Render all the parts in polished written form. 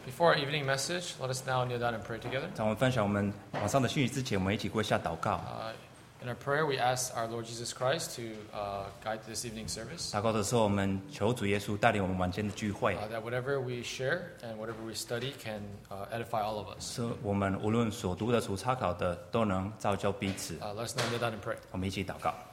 Before our evening message, let us now kneel down and pray together. 在我们分享我们晚上的讯息之前，我们一起跪下祷告。 In our prayer, we ask our Lord Jesus Christ to guide this evening service. 祷告的时候，我们求主耶稣带领我们晚间的聚会， That whatever we share and whatever we study can edify all of us. 是我们无论所读的、所参考的，都能造就彼此。 Let us now kneel down and pray. 我们一起祷告。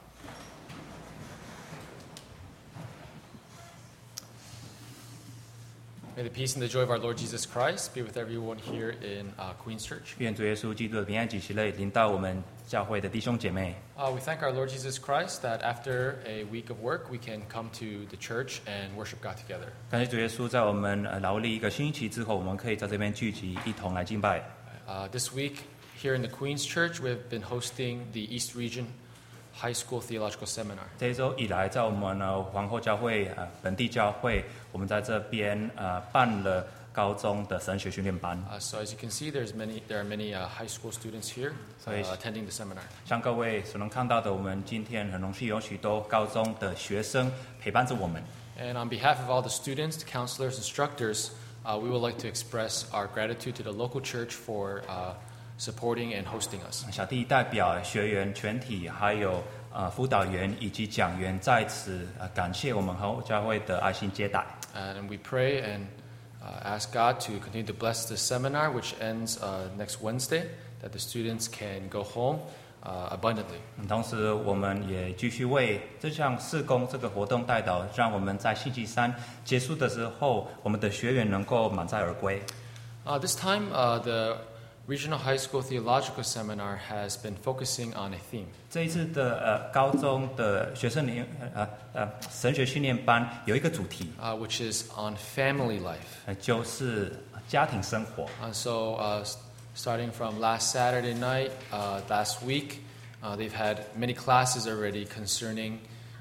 May the peace and the joy of our Lord Jesus Christ be with everyone here in Queen's Church. 愿主耶稣基督的平安及喜乐临到我们教会的弟兄姐妹。 We thank our Lord Jesus Christ that after a week of work, we can come to the church and worship God together. 感谢主耶稣，在我们劳力一个星期之后，我们可以在这边聚集，一同来敬拜。 This week here in the Queen's Church, we have been hosting the East Region High School Theological Seminar. 这一周以来，在我们皇后教会本地教会，我们在这边办了高中的神学训练班。 So as you can see, there are many high school students here attending the seminar. 像各位所能看到的，我们今天很荣幸有许多高中的学生陪伴着我们。 And on behalf of all the students, the counselors, instructors, we would like to express our gratitude to the local church for supporting and hosting us. 小弟代表学员全体，还有辅导员以及讲员，在此感谢我们皇后教会的爱心接待。 And we pray and ask God to continue to bless this seminar, which ends next Wednesday, that the students can go home abundantly. 同时，我们也继续为这项事工这个活动代祷，让我们在星期三结束的时候，我们的学员能够满载而归。 This time, the Regional High School Theological Seminar has been focusing on a theme. 这一次的高中的学生神学训练班有一个主题， Which is on family life. 就是家庭生活。 So starting from last Saturday night, last week, they've had many classes already concerning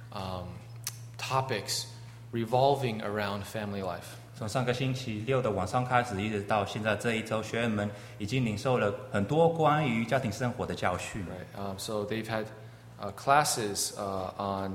topics revolving around family life. 从上个星期六的晚上开始，一直到现在这一周，学员们已经领受了很多关于家庭生活的教训。 Right. So they've had classes on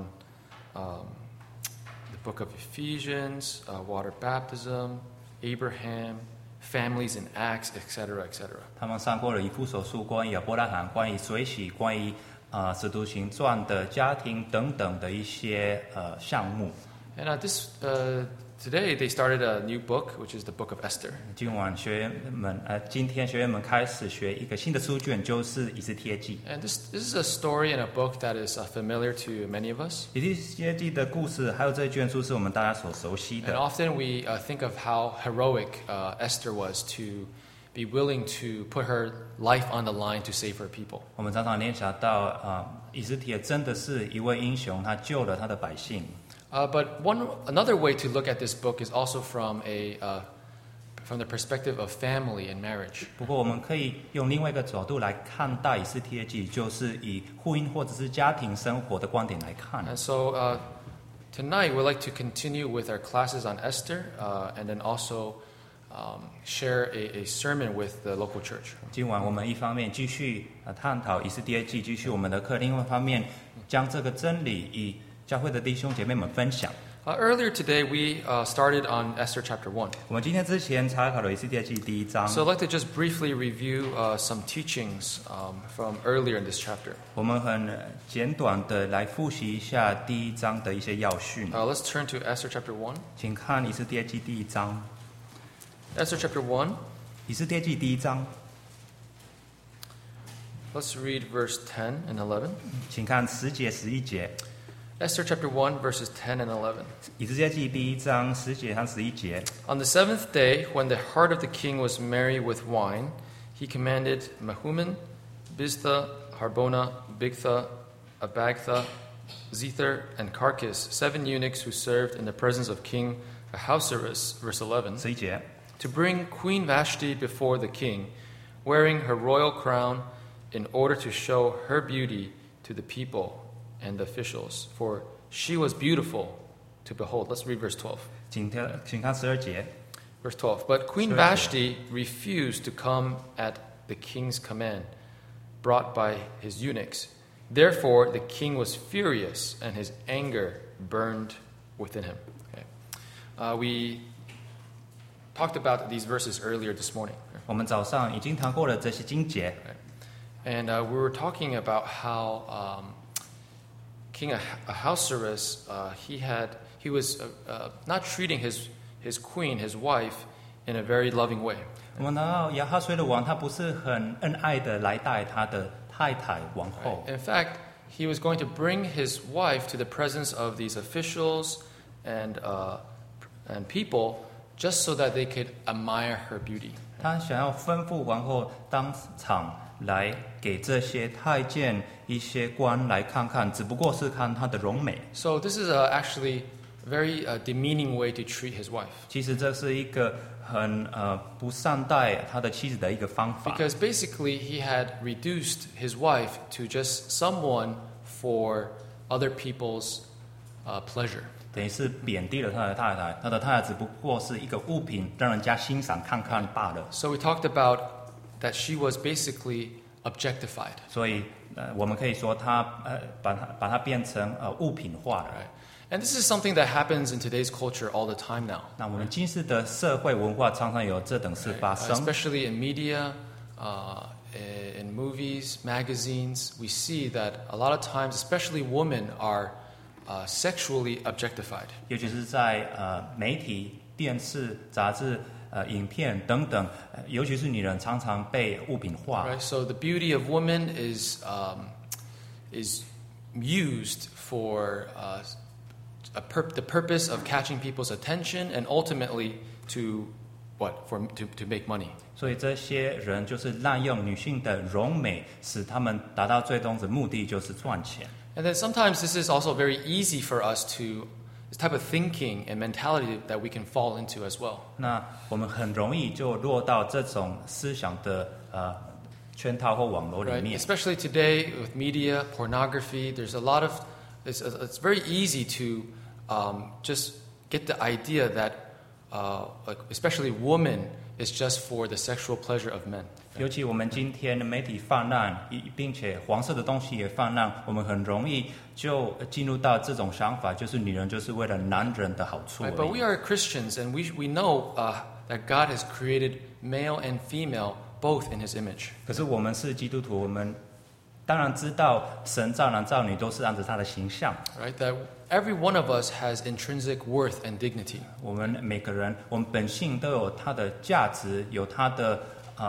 the book of Ephesians, water baptism, Abraham, families in Acts, etc., etc. 他们上过了以弗所书、关于亚伯拉罕、关于水洗、关于使徒行传的家庭等等的一些项目。 And today they started a new book, which is the book of Esther. 今天学员们开始学一个新的书卷，就是以斯帖记。 And this is a story and a book that is familiar to many of us. 以斯帖记的故事，还有这一卷书是我们大家所熟悉 And 的。 often we think of how heroic Esther was to be willing to put her life on the line to save her people. 我们常常联想到以斯帖真的是一位英雄，他救了他的百姓。 But another way to look at this book is also from the perspective of family and marriage. 不过，我们可以用另外一个角度来看待以斯帖记，就是以婚姻或者是家庭生活的观点来看。 And so tonight we'd like to continue with our classes on Esther and then also share a sermon with the local church. 今晚我们一方面继续探讨以斯帖记，继续我们的课；另外一方面将这个真理与教会的弟兄姐妹们分享。 Earlier today we started on Esther chapter 1. 我们今天之前查考了以斯帖记第1章。 So I'd like to just briefly review some teachings from earlier in this chapter. 我们很简短的来复习一下第1章的一些要训。 Let's turn to Esther chapter 1. 请看以斯帖记第1章。 Esther chapter 1. 以斯帖记第1章， Let's read verse 10 and 11. 请看10节、11节。 Esther chapter 1, verses 10 and 11. 以斯帖记第1章10节和11节。 On the seventh day, when the heart of the king was merry with wine, he commanded Mehuman, Biztha, Harbona, Bigtha, Abagtha, Zethar, and Carcass, 7 eunuchs who served in the presence of King Ahasuerus, verse 11, 11节， to bring Queen Vashti before the king, wearing her royal crown, in order to show her beauty to the people and the officials, for she was beautiful to behold. Let's read verse 12. 请看12节。 Verse 12. But Queen Vashti refused to come at the king's command, brought by his eunuchs. Therefore, the king was furious, and his anger burned within him. Okay. We talked about these verses earlier this morning. 我们早上已经谈过了这些经节， And we were talking about how King Ahasuerus, he was not treating his queen, his wife, in a very loving way. 我们谈到亚哈随的王，他不是很恩爱的来待他的太太王后。 In fact, he was going to bring his wife to the presence of these officials and people just so that they could admire her beauty. 他想要吩咐王后当场来给这些太监一些官来看看，只不过是看她的容美。 So this is actually a very demeaning way to treat his wife. 其实这是一个很不善待他的妻子的一个方法。 Because basically he had reduced his wife to just someone for other people's pleasure. 等于是贬低了他的太太，他的太太只不过是一个物品，让人家欣赏看看罢了。 So we talked about that she was basically objectified. 所以我们可以说他把它变成物品化了。 Right? And this is something that happens in today's culture all the time now. 那我们今世的社会文化常常有这等事发生。 Especially in media, in movies, magazines, we see that a lot of times, especially women, are sexually objectified. 尤其是在媒体、电视、杂志、影片等等，尤其是女人常常被物品化。 Right? So the beauty of women is used for the purpose of catching people's attention and ultimately to make money. 所以这些人就是滥用女性的容美，使他们达到最终的目的就是赚钱。 And then sometimes this is also very easy for us to this type of thinking and mentality that we can fall into as well. 那我们很容易就落到这种思想的圈套或网络里 Right? 面。 Especially today with media, pornography, there's a lot of it's very easy to just get the idea that like especially women is just for the sexual pleasure of men. 尤其我们今天的媒体泛滥，并且黄色的东西也泛滥，我们很容易就进入到这种想法，就是女人就是为了男人的好处而 Right? 已。 But we are Christians and we know that God has created male and female both in His image. 可是我们是基督徒，我们当然知道神造男造女都是按照他的形象。 Right? That every one of us has intrinsic worth and dignity. 我们每个人，我们本性都有它的价值，有它的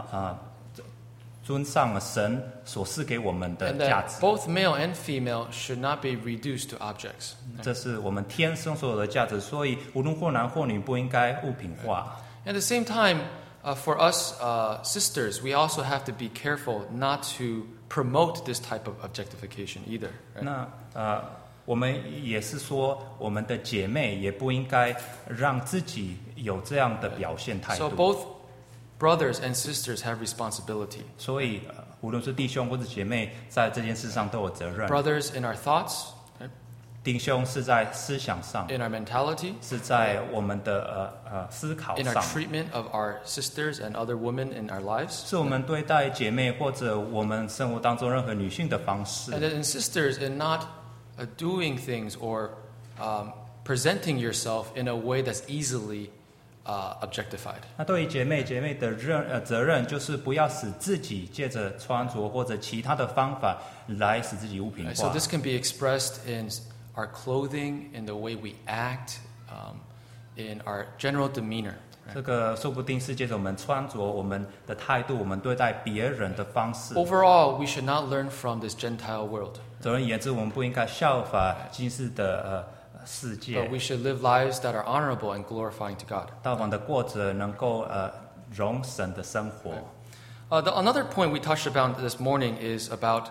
尊上神所赐给我们的 And 价 that 值。 both male and female should not be reduced to objects. 这是我们天生所有的价值，所以无论或男或女，不应该物品化。 At the same time, for us sisters, we also have to be careful not to promote this type of objectification either. Right? 那我们也是说，我们的姐妹也不应该让自己有这样的表现态 So 度。 both brothers and sisters have responsibility. 所以无论是弟兄或者姐妹，在这件事上都有责任。 Brothers in our thoughts, right? 弟兄是在思想上， in our mentality, 是在我们的思考 in our 上， treatment of our sisters and other women in our lives. 是我们对待姐妹或者我们生活当中任何女性的方式。 And then in sisters, in not doing things or presenting yourself in a way that's easily objectified. 那对于姐妹的责任就是不要使自己借着穿着或者其他的方法来使自己物品 Right? So 化。 this can be expressed in our clothing, in the way we act, in our general demeanor. 这个说不定是借着我们穿着、我们的态度、我们对待别人的方式。 Overall, we should not learn from this Gentile world, 总而言之，我们不应该效法今世的世 but 界， we should live lives that are honorable and glorifying to God. 道访的过着能够容神的生活。 Another point we touched about this morning is about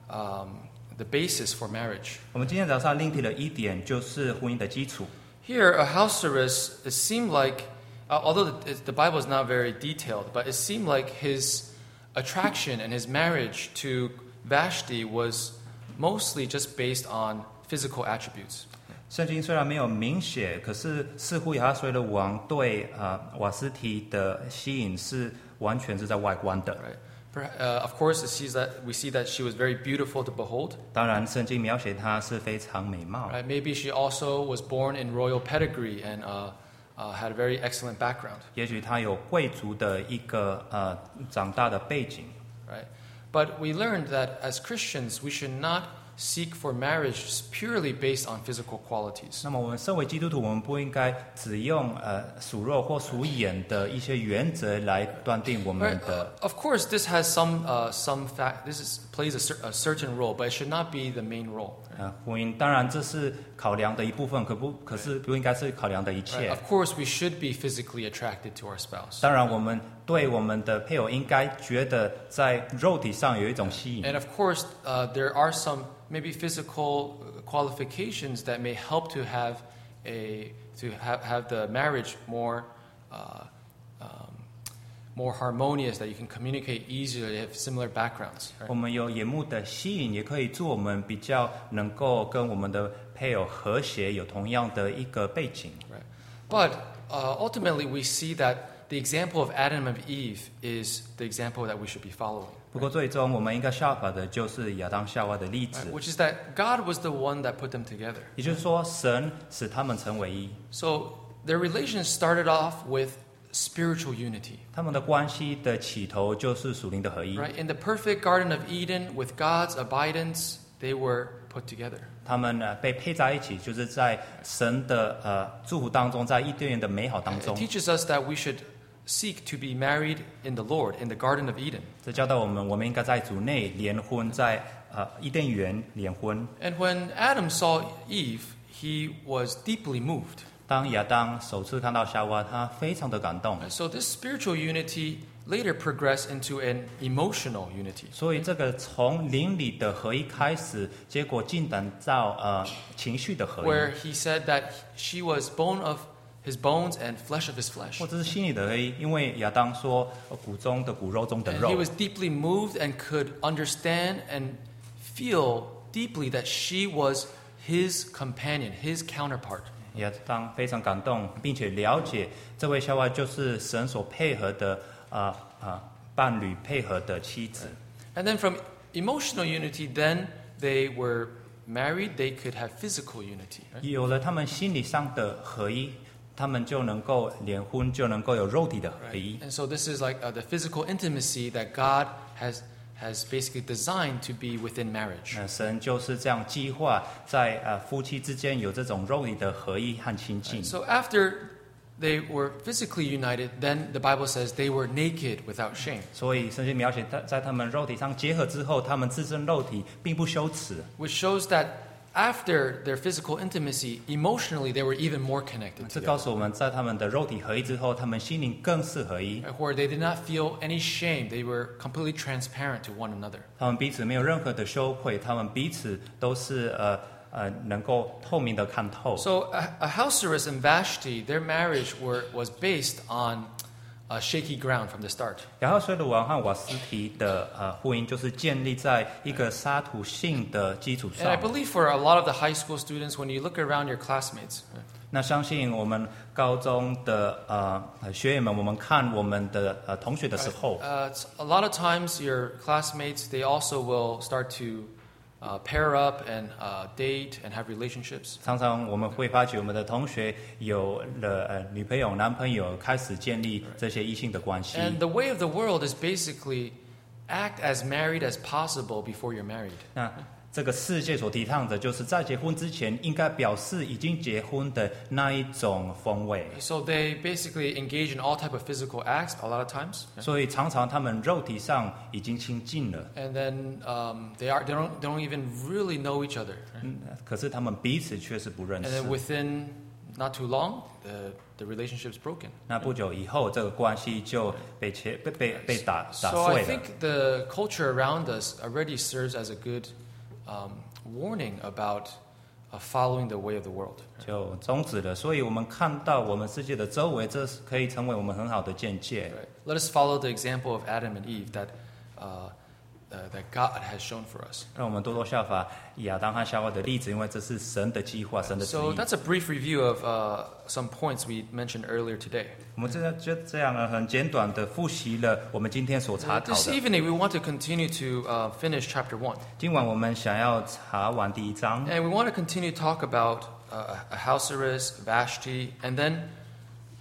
the basis for marriage. 我们今天早上另提了一点，就是婚姻的基础。 Here, Ahasuerus, it seemed like, although the Bible is not very detailed, but it seemed like his attraction and his marriage to Vashti was mostly just based on physical attributes. 圣经虽然没有明写，可是似乎亚哈随的王对瓦斯提的吸引是完全是在外观的。 Right? Of course, we see that she was very beautiful to behold. 当然，圣经描写她是非常美貌。 Right? Maybe she also was born in royal pedigree and had a very excellent background, 也许他有贵族的一个长大的背景。 right? But we learned that as Christians, we should not seek for marriage purely based on physical qualities. 那么我们身为基督徒，我们不应该只用属肉或属眼的一些原则来断定我们 Right? 的。 Of course, this has some fact. Plays a certain role, but it should not be the main role. 婚姻当然这是考量的一部分，可是不应该是考量的一 Right? 切。 Of course, we should be physically attracted to our spouse. 当然，我们对我们的配偶应该觉得在肉体上有一种吸引。 And of course, there are some maybe physical qualifications that may help to have the marriage more more harmonious, that you can communicate easily, have similar backgrounds. Right? 我们有眼目的吸引，也可以助我们比较能够跟我们的配偶和谐，有同样的一个背景。 Right. But ultimately, we see that the example of Adam and Eve is the example that we should be following. 不过最终我们应该效法的就是亚当夏娃的例子， Right? Which is that God was the one that put them together. 也就是说，神使他们成为一， So their relation started off with spiritual unity. 他们的关系的起头就是属灵的合一。 Right? In the perfect Garden of Eden, with God's abidance, they were put together. 他们被配在一起，就是在神的祝福当中，在伊甸园的美好当 It 中。 teaches us that we should seek to be married in the Lord, in the Garden of Eden. 这教导我们，我们应该在主内联婚，在伊甸园联婚。 And when Adam saw Eve, he was deeply moved. 当亚当首次看到夏娃，他非常的感动。 So this spiritual unity later progressed into an emotional unity. 所以这个从灵里的合一开始，结果进展到情绪的合 Where 一， he said that she was bone of his bones and flesh of his flesh. 或者是心里的合一。因为亚当说骨中的骨，肉中的 And 肉 he。was deeply moved and could understand and feel deeply that she was his companion, his counterpart. 亚当非常感动，并且了解这位夏娃就是神所配合的伴侣，配合的妻子。 And then from emotional unity, then they were married, they could have physical unity. Right? 有了他们心理上的合一，他们就能够联婚，就能够有肉体的合一。 And so this is like the physical intimacy that God has basically designed to be within marriage. 神就是这样计划，在夫妻之间有这种肉体的合一和亲近。 So after they were physically united, then the Bible says they were naked without shame, 所以圣经描写在他们肉体上结合之后，他们自身肉体并不羞耻， which shows that after their physical intimacy, emotionally they were even more connected 这 together, 告诉我们在他们的肉体合一之后，他们心灵更是合一， where they did not feel any shame. They were completely transparent to one another. 他们彼此没有任何的羞愧，他们彼此都是能够透明的看透。 So Ahasuerus and Vashti, their marriage was based on shaky ground from the start. 亚哈水鲁王和瓦斯提的婚姻就是建立在一个沙土性的基础 And I 上。 believe for a lot of the high school students, when you look around your classmates, 那相信我们高中的学员们，我们看我们的同学的时候， a lot of times your classmates, they also will start to pair up and date and have relationships. 常常我们会发觉我们的同学有了女朋友、男朋友，开始建立这些异性的关系。 And the way of the world is basically act as married as possible before you're married. 那这个世界所提倡的，就是在结婚之前应该表示已经结婚的那一种风味。 So they basically engage in all type of physical acts a lot of times. 所以常常他们肉体上已经亲近了， And then they don't even really know each other. Right? 可是他们彼此却是不认 And 识 then。within not too long, the relationship's broken. 那不久以后，这个关系就被打 So I 碎了。 think the culture around us already serves as a good warning about following the way of the world. 就终止了。所以我们看到我们世界的周围，这可以成为我们很好的见解。 Right. Let us follow the example of Adam and Eve that God has shown for us. 让我们多多效法亚当和夏娃的例子，因为这是神的计划，神的旨 So 意。 that's a brief review of some points we mentioned earlier today. 我们就这样很简短的复习了我们今天所查考 This 的。 evening we want to continue to finish chapter 1. 今晚我们想要查完第一章， And we want to continue to talk about Ahasuerus, Vashti, and then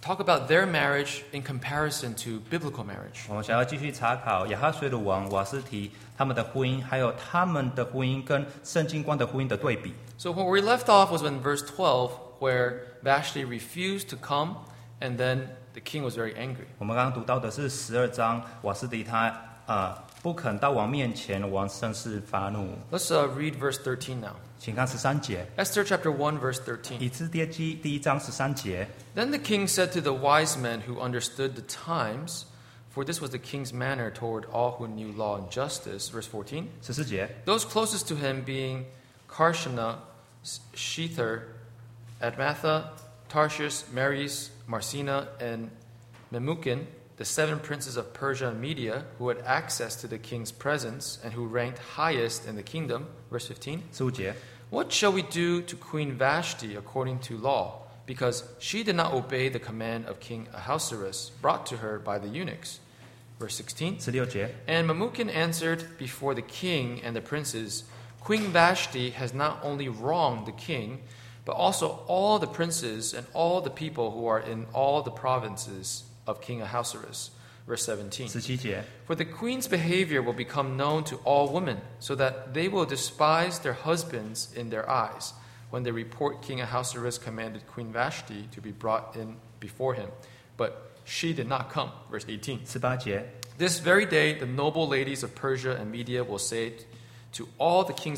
talk about their marriage in comparison to biblical marriage. 我们想要继续查考亚哈随鲁王瓦斯提他们的婚姻，还有他们的婚姻跟圣经观的婚姻的对比。 So where we left off was in verse 12, where Vashti refused to come, and then the king was very angry. 我们刚刚读到的是12章，瓦斯提他不肯到王面前，王甚是发怒。 Let's read verse 13 now. 请看13节， Esther chapter 1, verse 13. 以斯帖记第1章13节。 Then the king said to the wise men who understood the times, for this was the king's manner toward all who knew law and justice, verse 14. 14节， Those closest to him being Karshana, Shether, Admatha, Tarshish, Meres, Marsina, and Memucan, the 7 princes of Persia and Media, who had access to the king's presence and who ranked highest in the kingdom, verse 15. 15节， What shall we do to Queen Vashti according to law? Because she did not obey the command of King Ahasuerus brought to her by the eunuchs. Verse 16. 16节， And Memucan answered before the king and the princes, Queen Vashti has not only wronged the king, but also all the princes and all the people who are in all the provinces of King Ahasuerus. Verse 17. 17节， For the queen's behavior will become known to all women, so that they will despise their husbands in their eyes, when they report King Ahasuerus commanded Queen Vashti to be brought in before him. But she did not come. Verse 18. 18节， This very day, the noble ladies of Persia and Media will say to all the king's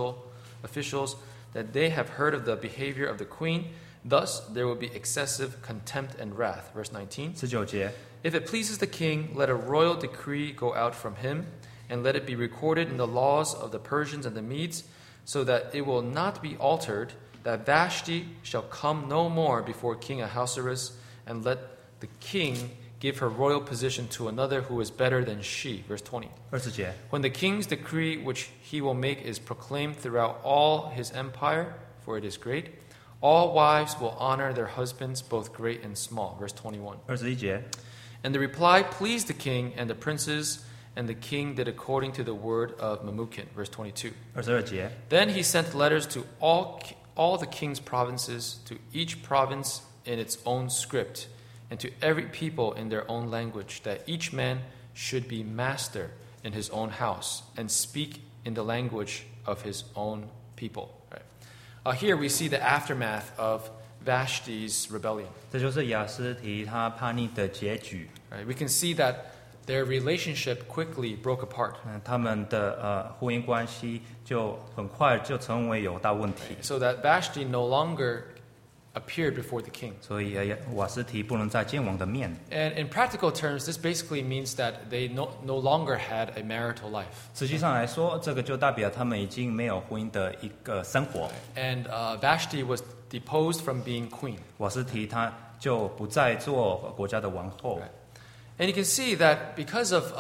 officials that they have heard of the behavior of the queen. Thus, there will be excessive contempt and wrath. Verse 19. 19节， If it pleases the king, let a royal decree go out from him, and let it be recorded in the laws of the Persians and the Medes, so that it will not be altered, that Vashti shall come no more before King Ahasuerus, and let the king give her royal position to another who is better than she. Verse 20. 20节， When the king's decree which he will make is proclaimed throughout all his empire, for it is great, all wives will honor their husbands, both great and small. Verse 21. 21节， And the reply pleased the king and the princes, and the king did according to the word of Memucan. Verse 22. 22节， Then he sent letters to all the king's provinces, to each province in its own script, and to every people in their own language, that each man should be master in his own house, and speak in the language of his own people. Right. Here we see the aftermath of Vashti's rebellion. 这就是雅斯提他叛逆的结局。 Right? We can see that their relationship quickly broke apart. 他们的婚姻关系就很快就成为有大问题， So that Vashti no longer appeared before the king. 所以瓦斯提不能再见王的面。 And in practical terms, this basically means that they no longer had a marital life. 实际上来说，这个就代表他们已经没有婚姻的一个生活。 And Vashti was deposed from being queen. 瓦斯提他就不再做国家的王后。 And you can see that because of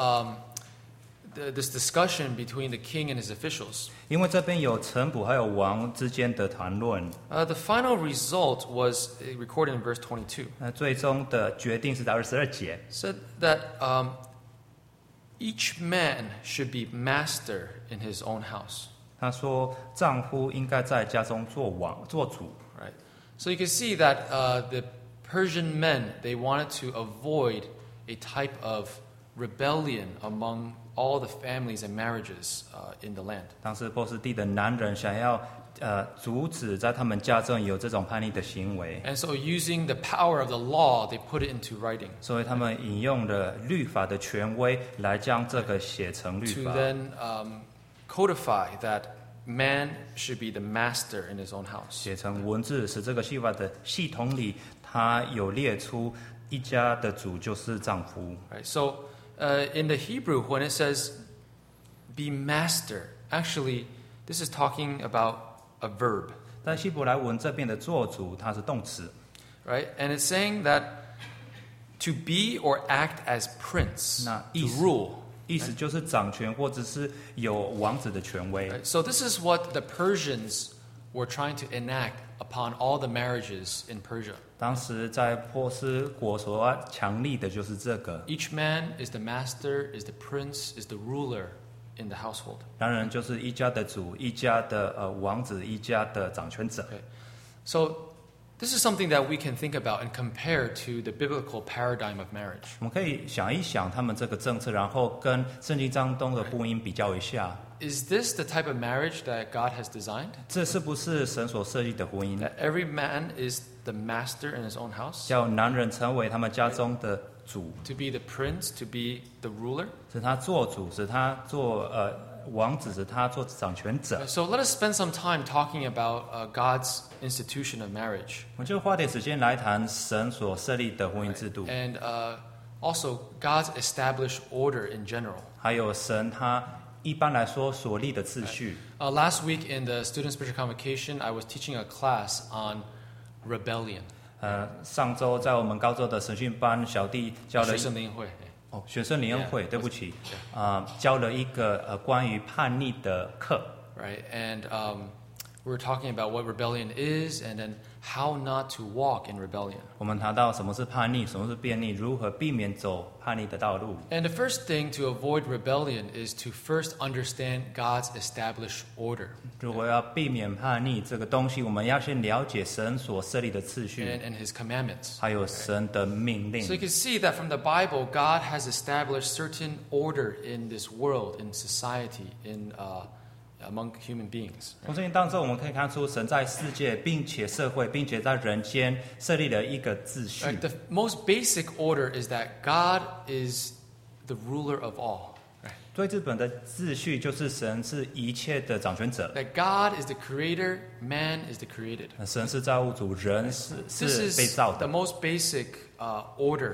this discussion between the king and his officials, 因为这边有臣仆还有王之间的谈论， the final result was recorded in verse 22. 那最终的决定是在22节， Said that each man should be master in his own house. 他说丈夫应该在家中做王做主。 Right. So you can see that the Persian men, they wanted to avoid a type of rebellion among all the families and marriages in the land. 当时波斯地的男人想要阻止在他们家中有这种叛逆的行为， And so using the power of the law, they put it into writing 所以他们引用了律法的权威来将这个写成律 to 法， then codify that man should be the master in his own house. 写成文字，使这个律法的系统里，它有列出一家的主就是丈夫。 Right. So in the Hebrew, when it says be master, actually this is talking about a verb. 但希伯来文这边的做主，它是动词， Right? And it's saying that to be or act as prince, 那 to rule. 意思就是掌权或者是有王子的权威。 Right? So this is what the Persians were trying to enact upon all the marriages in Persia. 当时在波斯国所要强力的就是这个， Each man is the master, is the prince, is the ruler in the household. 男人就是一家的主，一家的王子，一家的掌权者。 Okay. So This is something that we can think about and compare to the biblical paradigm of marriage. 我们可以想一想他们这个政策，然后跟圣经当中的婚姻比较一下， Is this the type of marriage that God has designed? 这是不是神所设计的婚姻？ That every man is the master in his own house? 叫男人成为他们家中的主， To be the prince, to be the ruler? 使他做主，使他做王子，使他做掌权者。 So let us spend some time talking about God's institution of marriage. 我们就花点时间来谈神所设立的婚姻制度， And also God's established order in general. 还有神他一般来说所立的秩序。 Last week in the Student Spiritual Convocation, I was teaching a class on rebellion. 上周在我们高中的神训班，小弟教了学生联会。 学生联会， Yeah, 对不起，教了一个关于叛逆的课。 Right, and we were talking about what rebellion is, and then how not to walk in rebellion. 我们谈到什么是叛逆，什么是变逆，如何避免走叛逆的道路。 And the first thing to avoid rebellion is to first understand God's established order 如果要避免叛逆这个东西，我们要先了解神所设立的秩序， and His commandments. 还有神的命令。 So you can see that from the Bible, God has established certain order in this world, in society, in among human beings. 从圣经当中，我们可以看出神在世界，并且社会，并且在人间设立了一个秩序。 Right? The most basic order is that God is the ruler of all. Right? 最基本的秩序就是神是一切的掌权者， That God is the creator, man is the created. 神是造物主，人是 This 被 is 造 the 的。 most basic order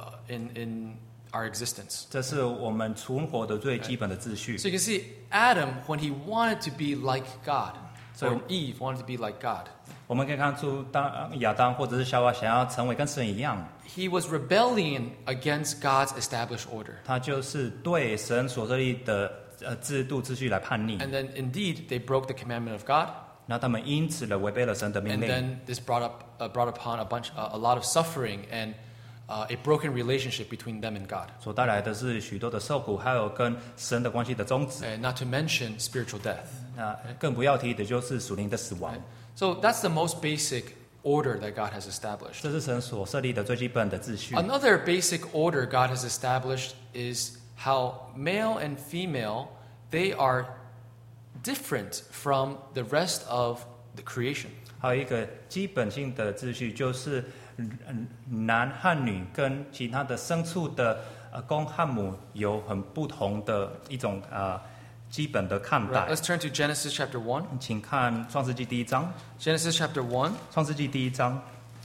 in our existence. 这是我们存活的最基本的秩序。 So you can see Adam, when he wanted to be like God, So- or Eve wanted to be like God, 我们可以看出，当亚当或者是夏娃想要成为跟神一样， he was rebelling against God's established order. 他就是对神所设立的制度秩序来叛逆。 And then indeed, they broke the commandment of God. 那他们因此呢违背了神的命 And 令， then this brought upon a lot of suffering and a broken relationship between them and God. 所带来的是许多的受苦，还有跟神的关系的终止。 And not to mention spiritual death. 那更不要提的就是属灵的死亡。 So that's the most basic order that God has established. 这是神所设立的最基本的秩序。 Another basic order God has established is how male and female, they are different from the rest of the creation. 还有一个基本性的秩序，就是男和女跟其他的牲畜的公和母有很不同的一种基本的看 Right, 待。 let's turn to Genesis chapter 1. 请看创世纪第一章， Genesis chapter 1, 创世纪第一章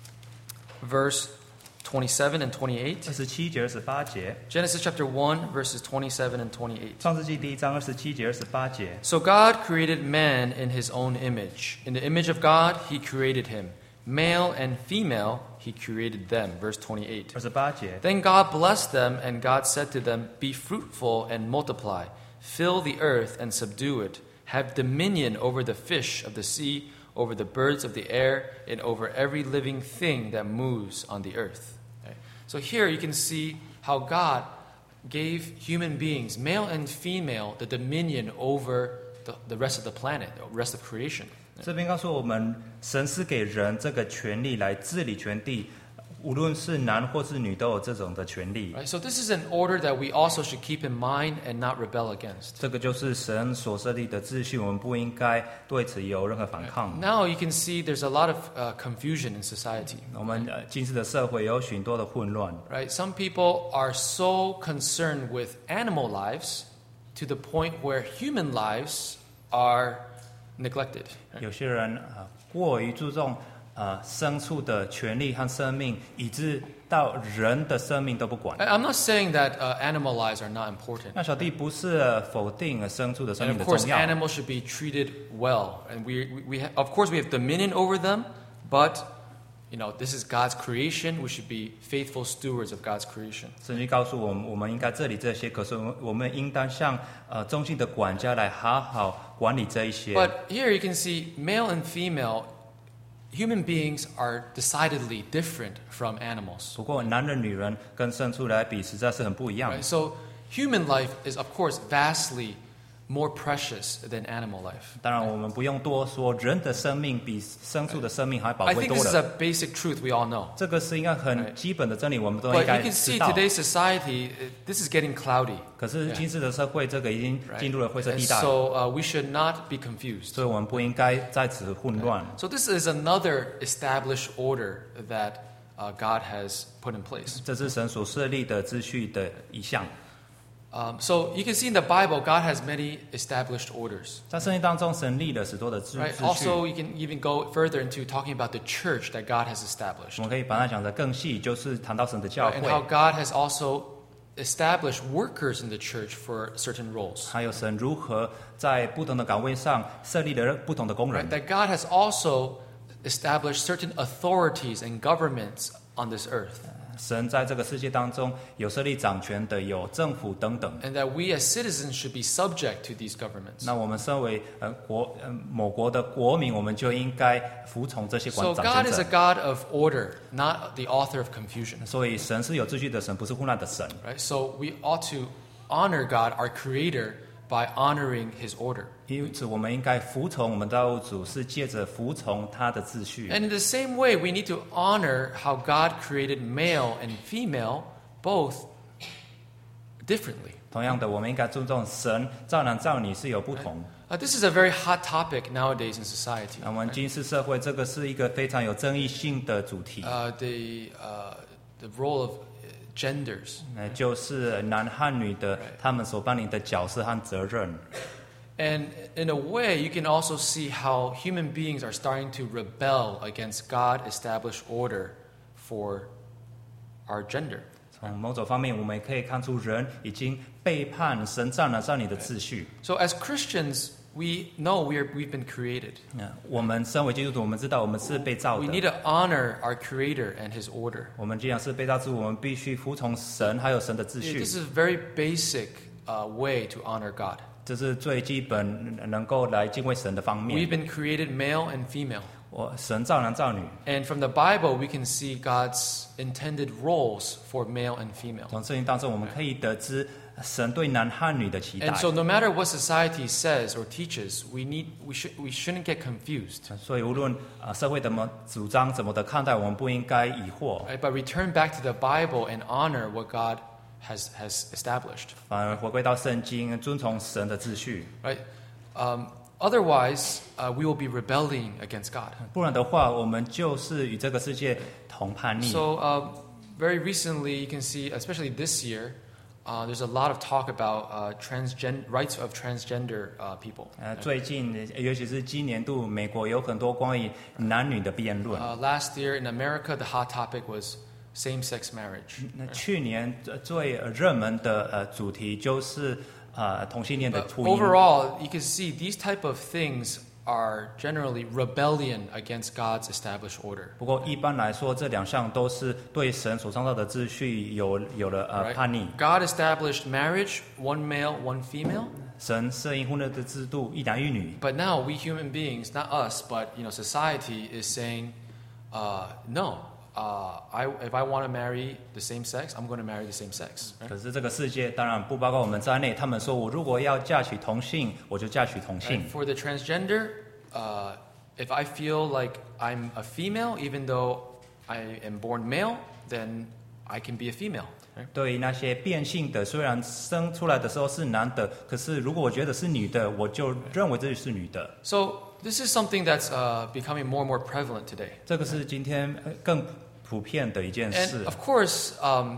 verse 27 and 28. 27节28节， Genesis chapter 1, verses 27 and 28. 创世纪第一章27节28节。 So God created man in his own image. In the image of God, he created him. Male and female, he created them. Verse 28. 28节， Then God blessed them, and God said to them, Be fruitful and multiply, fill the earth and subdue it, have dominion over the fish of the sea, over the birds of the air, and over every living thing that moves on the earth. Okay. So here you can see how God gave human beings, male and female, the dominion over the rest of the planet, the rest of creation. 这边告诉我们，神是给人这个权利来治理全地，无论是男或是女都有这种的权利。 Right? So this is an order that we also should keep in mind and not rebel against. 这个就是神所设立的秩序，我们不应该对此有任何反抗。 Now you can see there's a lot of confusion in society. 我们今世的社会有许多的混乱， Right? Some people are so concerned with animal lives to the point where human lives are neglected. 有些人过于注重牲畜的权利和生命，以致到人的生命都不管。 I'm not saying that animal lives are not important. 那小弟不是否定牲畜的生 And 命 of 的 course, 重要， animals should be treated well. And of course, we have dominion over them, but this is God's creation. We should be faithful stewards of God's creation. 圣经告诉我们，我们应该治理这些，可是我们应当像忠心的管家来好好管理这一些。 But here you can see male and female human beings are decidedly different from animals. 不过男人、女人跟牲畜来比，实在是很不一样。 Right? So human life is, of course, vastly more precious than animal life. 当然，我们不用多说，人的生命比牲畜的生命还宝 I 贵 think 多 this is 了。 a basic truth we all know. 这个是应该很基本的真理，我们都应 But 该 you can 知 see 道。 today's society, this is getting cloudy. 可是今世的社会，这个已经 Right? 进入了灰色 And 地带， so we should not be confused. 所以我们不应该在此混乱。 So this is another established order that God has put in place. 这是神所设立的秩序的一项。 So you can see in the Bible, God has many established orders. 在圣经当中，神立了许多的秩 Right? 序。 Also, you can even go further into talking about the church that God has established. 我们可以把它讲得更细，就是谈到神的教 Right? And how 会， God has also established workers in the church for certain roles. 还有神如何在不同的岗位上设立了不同的工 Right? 人。 That God has also established certain authorities and governments on this earth. 神在这个世界当中有设立掌权的，有政府等等。 And that we as citizens should be subject to these governments. 那我们身为某国的国民，我们就应该服从这些 So 掌 God 权 is a 者。 God of order, not the author of confusion. 所以神是有秩序的神，不是混乱的神。 Right? So we ought to honor God, our Creator, by honoring His order. 因此，我们应该服从我们的造物主，是借着服从他的秩序。 And in the same way, we need to honor how God created male and female both differently. 同样的，我们应该尊重神造男造女是有不同。 This is a very hot topic nowadays in society. 那我们今世社会，这个是一个非常有争议性的主题， The role of genders. 就是男和女的他们所扮演的角色和责任。 And in a way, you can also see how human beings are starting to rebel against God-established order for our gender. 从某种方面，我们也可以看出人已经背叛神造男造女的秩序。 So as Christians, we know we've been created. 我们身为基督徒，我们知道我们是被造 We need 的。 to honor our Creator and His order. 我们既然是被造之物，我们必须服从神还有神的秩 This 序。 is a very basic way to honor God. 这是最基本能够来敬畏神的方 We've 面。 been created male and female. 神造男造女， And from the Bible, we can see God's intended roles for male and female. 从圣经当中我们可以得知神对男和女的期待 And。so no matter what society says or teaches, we shouldn't get confused. 所以无论社会怎么主张、怎么的看待，我们不应该疑惑， Right? But return back to the Bible and honor what God has established. 反而回归到圣经，遵从神的秩序。 Right? Otherwise, we will be rebelling against God. 不然的话，我们就是与这个世界同叛逆。 So very recently, you can see, especially this year, there's a lot of talk about rights of transgender people. 最近，尤其是今年度，美国有很多关于男女的辩论。 Last year in America, the hot topic was same-sex marriage. 那去年最热门的主题就是同性恋的 But 婚姻。 overall, you can see these type of things are generally rebellion against God's established order. 不过一般来说，这两项都是对神所创造的秩序有了 Right? 叛逆。 God established marriage, one male, one female. 神设立婚姻的制度，一男一女。 But now we human beings, not us, but society is saying, no. If I want to marry the same sex, I'm going to marry the same sex. Right? 可是这个世界当然不包括我们在内。他们说我如果要嫁娶同性，我就嫁娶同性。 Right? For the transgender, if I feel like I'm a female, even though I am born male, then I can be a female. Right? 对于那些变性的，虽然生出来的时候是男的，可是如果我觉得是女的，我就认为这是女的。 So this is something that's becoming more and more prevalent today. 这个是今天更普遍的一件 And 事。 of course,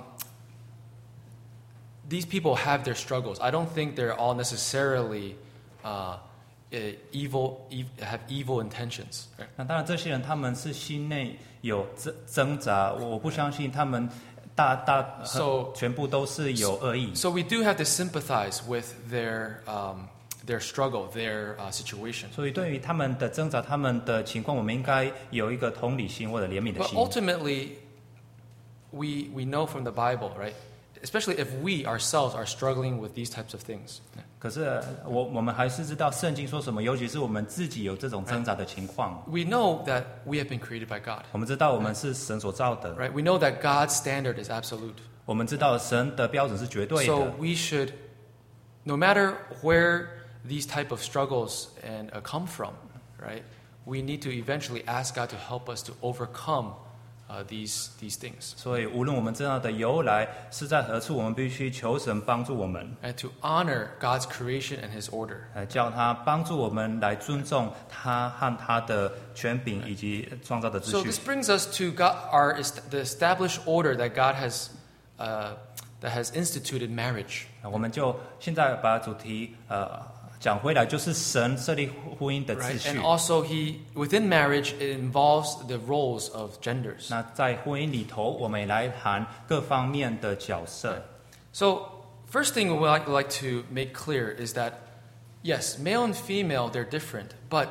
these people have their struggles. I don't think they're all necessarily have evil intentions. Right? 那当然，这些人他们是心内有挣扎，我不相信他们 So- 全部都是有恶意。 So we do have to sympathize with their struggle, their situation. 所以对于他们的挣扎、他们的情况，我们应该有一个同理心或者怜悯的 But 心。 ultimately, we know from the Bible, right? Especially if we ourselves are struggling with these types of things. 可是我们还是知道圣经说什么，尤其是我们自己有这种挣扎的情况。 We know that we have been created by God, 我们知道我们是神所造的， right? We know that God's standard is absolute. 我们知道神的标准是绝对 So 的。 we should, no matter where these type of struggles and come from, right? We need to eventually ask God to help us to overcome these things. 所以，无论我们知道的由来是在何处，我们必须求神帮助我们， And to honor God's creation and His order. 叫他帮助我们来尊重他和他的权柄以及创造的 So 秩 this 序。 brings us to the established order that God has instituted marriage. 我们就现在把主题讲回来，就是神设立婚姻的秩 Right? 序 And。also, within marriage, it involves the roles of genders. 那在婚姻里头，我们也来谈各方面的角色。 So, first thing we would like to make clear is that, yes, male and female, they're different, but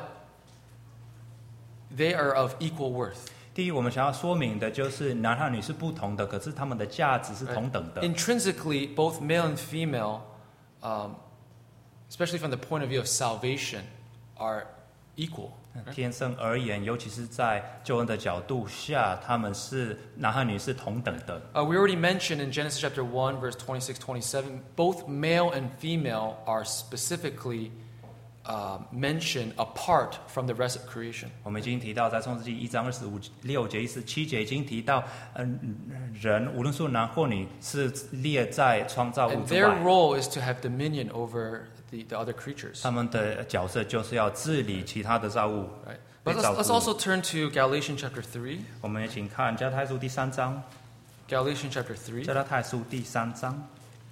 they are of equal worth. 第一，我们想要说明的就是男和女是不同的，可是他们的价值是同等的。 Intrinsically, both male and female, especially from the point of view of salvation, are equal. 天生而言，尤其是在救恩的角度下，他们是男和女是同等的。 We already mentioned in Genesis chapter 1, verse 26, 27, both male and female are specifically mentioned apart from the rest of creation. 我们已经提到，在创世纪1章25、26节、27节已经提到，人无论是男或女，是列在创造物 And 之 their 外。 role is to have dominion over the other creatures. 他们的角色就是要治理其他的造物。 Right? 被 But 造 let's 物 also turn to Galatians chapter 3. 我们也请看加拉太书第3章， Galatians chapter 3. 加拉太书第3章。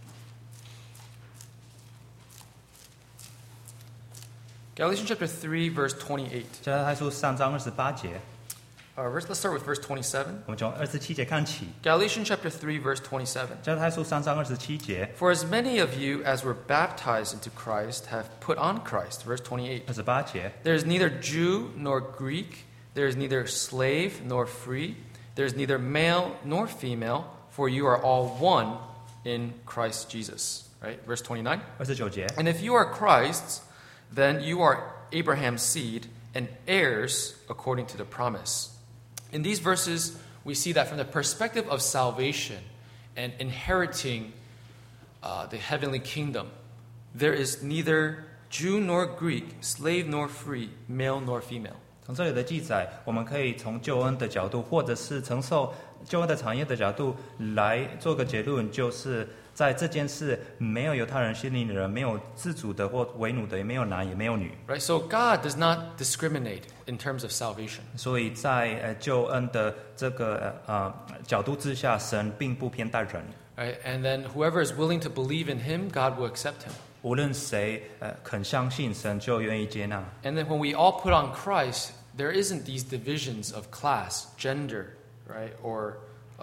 Galatians chapter 3, verse 28. 加拉太书3章28节， Let's start with verse 27. 我们从27节看起。 Galatians chapter 3, verse 27. 加拉太书3章27节、 For as many of you as were baptized into Christ have put on Christ. Verse 28. 28节， There is neither Jew nor Greek. There is neither slave nor free. There is neither male nor female. For you are all one in Christ Jesus. Right? Verse 29. 29节。 And if you are Christ's, then you are Abraham's seed and heirs according to the promise. In these verses, we see that from the perspective of salvation and inheriting the heavenly kingdom, there is neither Jew nor Greek, slave nor free, male nor female. 从这里的记载，我们可以从救恩的角度，或者是承受救恩的产业的角度来做个结论，就是在这件事没有犹太人、希利尼人，没有自主的或为奴的，也没有男也没有女。 Right? So God does not discriminate in terms of salvation. 所以在救恩的这个角度之下，神并不偏待人。 Right? And then whoever is willing to believe in him, God will accept him. 无论谁肯相信神，就愿意接纳。 And then when we all put on Christ, there isn't these divisions of class, gender, right? Or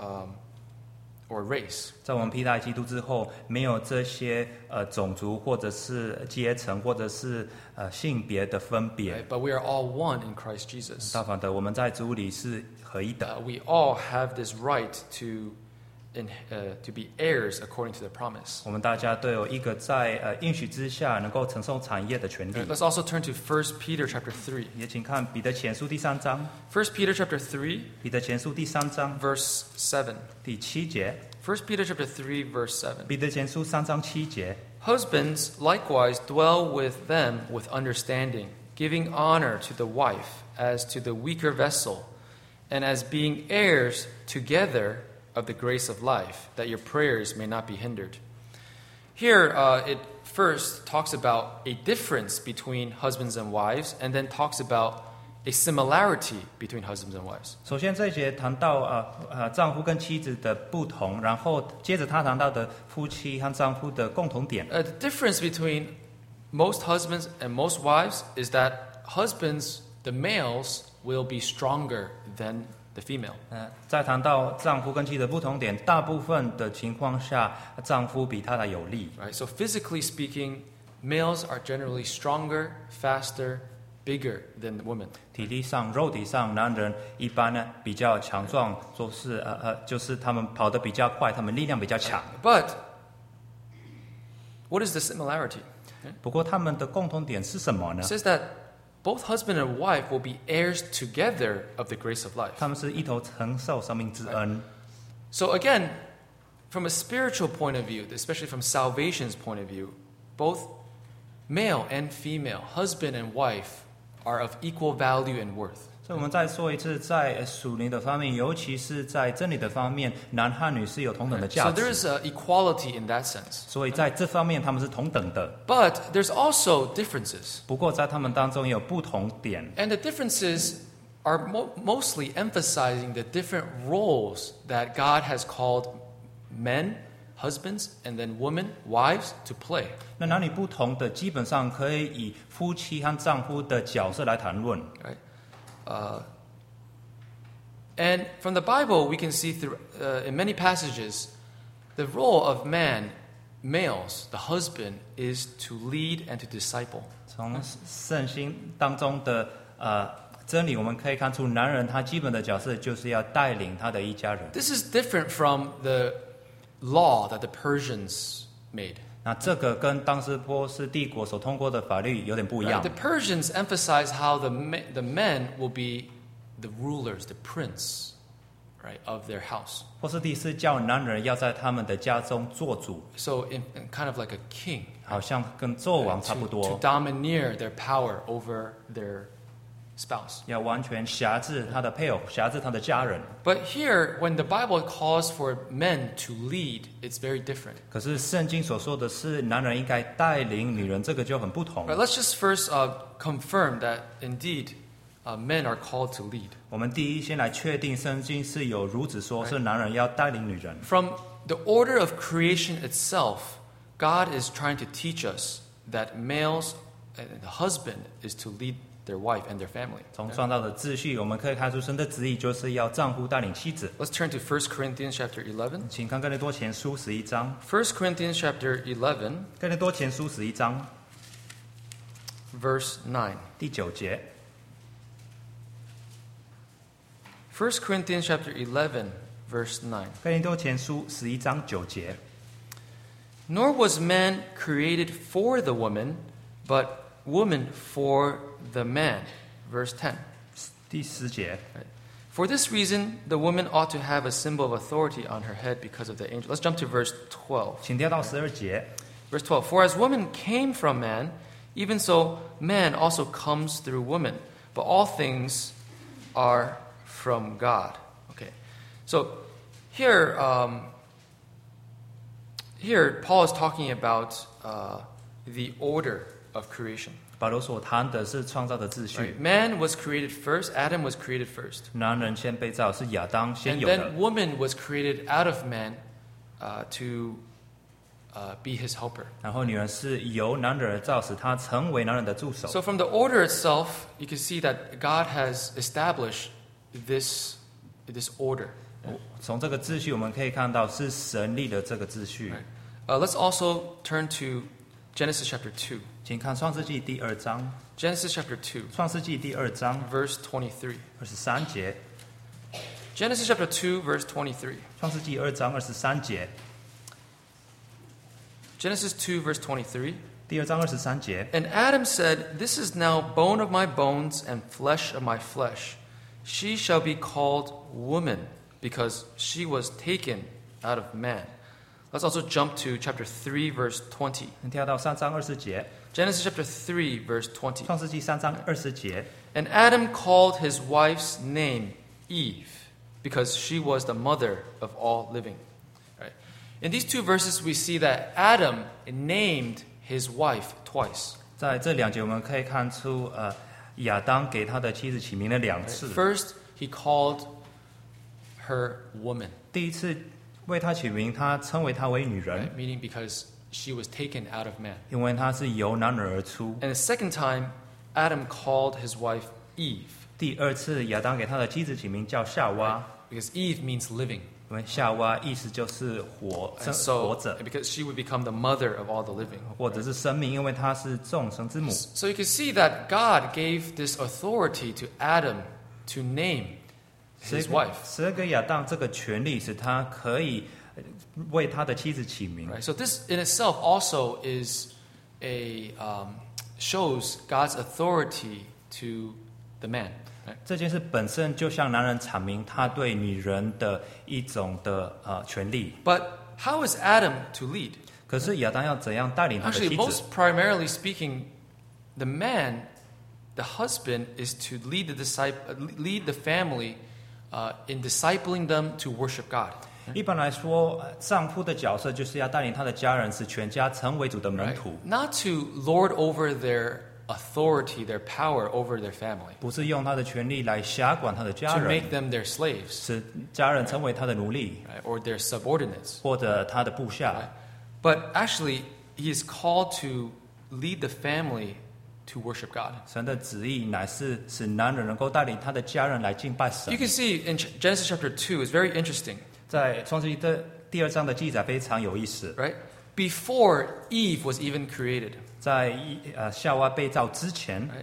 race. 在我们披戴基督之后，没有这些种族或者是阶层或者是性别的分别。 Right? But we are all one in Christ Jesus. 相反的，我们在主里是合一的。 We all have this right to be heirs according to the promise. 我们大家都有一个在应许之下能够承受产业的权利。 Let's also turn to 1 Peter chapter 3. 也请看彼得前书第3章， 1 Peter chapter 3, 彼得前书第3章 verse 7. 第7节， 1 Peter chapter 3, verse 7. 彼得前书3章7节。 Husbands likewise dwell with them with understanding, giving honor to the wife as to the weaker vessel, and as being heirs together of the grace of life, that your prayers may not be hindered. Here, it first talks about a difference between husbands and wives, and then talks about a similarity between husbands and wives. 首先这一节谈到丈夫跟妻子的不同，然后接着他谈到的夫妻和丈夫的共同点。 The difference between most husbands and most wives is that husbands, the males, will be stronger than the female. 在谈到丈夫跟妻子的不同点，大部分的情况下，丈夫比太太有力。 Right? So physically speaking, males are generally stronger, faster, bigger than the women. 体力上、肉体上，男人一般呢比较强壮，就是他们跑得比较快，他们力量比较强。 But what is the similarity? 不过他们的共同点是什么呢 It？says that both husband and wife will be heirs together of the grace of life. 他们是一同承受生命之恩。 So again, from a spiritual point of view, especially from salvation's point of view, both male and female, husband and wife, are of equal value and worth. 所以我们再说一次，在属灵的方面，尤其是在真理的方面，男和女是有同等的 So 价 there 值。 is equality in that sense. 所以在这方面他们是同等的。 But there's also differences. 不过在他们当中也有不同点， And the differences are mostly emphasizing the different roles that God has called men, husbands, and then women, wives, to play. 那男女不同的，基本上可以以夫妻和丈夫的角色来谈论。 Right? And from the Bible, we can see through in many passages, the role of man, males, the husband, is to lead and to disciple. 从圣经当中的真理，我们可以看出，男人他基本的角色就是要带领他的一家人。 This is different from the law that the Persians made. 那这个跟当时波斯帝国所通过的法律有点不一 Right? 样 The。Persians emphasize how the men will be the rulers, the prince, right, of their house. 波斯帝是叫男人要在他们的家中做主， So in kind of like a king, 好像跟做王差不 to 多， domineer their power over their spouse. 要完全辖制他的配偶，辖制他的家人。 But here, when the Bible calls for men to lead, it's very different. 可是圣经所说的是男人应该带领女人，这个就很不同。 Right, let's just first confirm that indeed men are called to lead. 我们第一先来确定圣经是有如此说，是男人要带领女人。 From the order of creation itself, God is trying to teach us that males, the husband, is to lead their wife and their family. 从创造的秩序，我们可以看出神的旨意就是要丈夫带领妻子。 Let's turn to 1 Corinthians chapter 11. 请看哥林多前书11章， 1 Corinthians chapter 11, 哥林多前书11章 verse 9. 第9节。 1 Corinthians chapter 11, verse 9. 哥林多前书11章9节。 Nor was man created for the woman, but woman for the man. Verse 10. 第10节。 For this reason, the woman ought to have a symbol of authority on her head because of the angel. Let's jump to verse 12. 请跳到12节。 Verse 12. For as woman came from man, even so man also comes through woman. But all things are from God. Okay. So here, here Paul is talking about the order of creation. 保罗所谈的是创造的秩 Right? 序。 Man was created first. Adam was created first. 男人先被造，是亚当先 And 有的 then。woman was created out of man to be his helper. 然后女人是由男人而造，使她成为男人的助手。 So from the order itself, you can see that God has established this order. 从这个秩序，我们可以看到是神立的这个秩序。 Let's also turn to Genesis chapter 2. 请看创世纪第2章， Genesis chapter 2, 创世纪第2章 verse 23. 23节， Genesis chapter 2, verse 23. 创世纪2章23节， Genesis 2, verse 23. 第2章23节。 And Adam said, This is now bone of my bones and flesh of my flesh. She shall be called woman, because she was taken out of man. Let's also jump to chapter 3, verse 20. 跳到3章20节， Genesis chapter 3, verse 20. 创世纪3章20节。 And Adam called his wife's name Eve, because she was the mother of all living. Right? In these two verses, we see that Adam named his wife twice. 在这2节，我们可以看出，亚当给他的妻子起名了2 Right? 次。 First, he called her woman, 第一次为她起名，他称为她为女 right? 人， Meaning because she was taken out of man. 因为她是由男人而出。 And the second time, Adam called his wife Eve, 第2次，亚当给他的妻子起名叫夏娃， because Eve means living. 因为夏娃意思就是活 And 活 so, 着， because she would become the mother of all the living. 或者是生命，因为她是众生之母。 So you can see that God gave this authority to Adam to name his wife. 神给亚当这个权利，使他可以为他的妻子起名。 Right? So this in itself also is shows God's authority to the man. Right? 这件事本身就像男人阐明他对女人的一种的权利。 But how is Adam to lead? 可是亚当要怎样带领他的 Actually, 妻子？ most primarily speaking, the man, the husband, is to lead the family in discipling them to worship God. 一般来说，丈夫的角色就是要带领他的家人，使全家成为主的门 Right? 徒， Not to lord over their authority, their power over their family, 不是用他的权力来辖管他的家 to 人， make them their slaves, 使家人成为他的奴隶 right? Or their subordinates. 或者他的部下。 But actually, he is called to lead the family to worship God. 神的旨意乃是使男人能够带领他的家人来敬拜神 You。can see in Genesis chapter 2, it's very interesting, 在创世纪的第2章的记载非常有意思， right? Before Eve was even created, 在夏娃被造之前， right?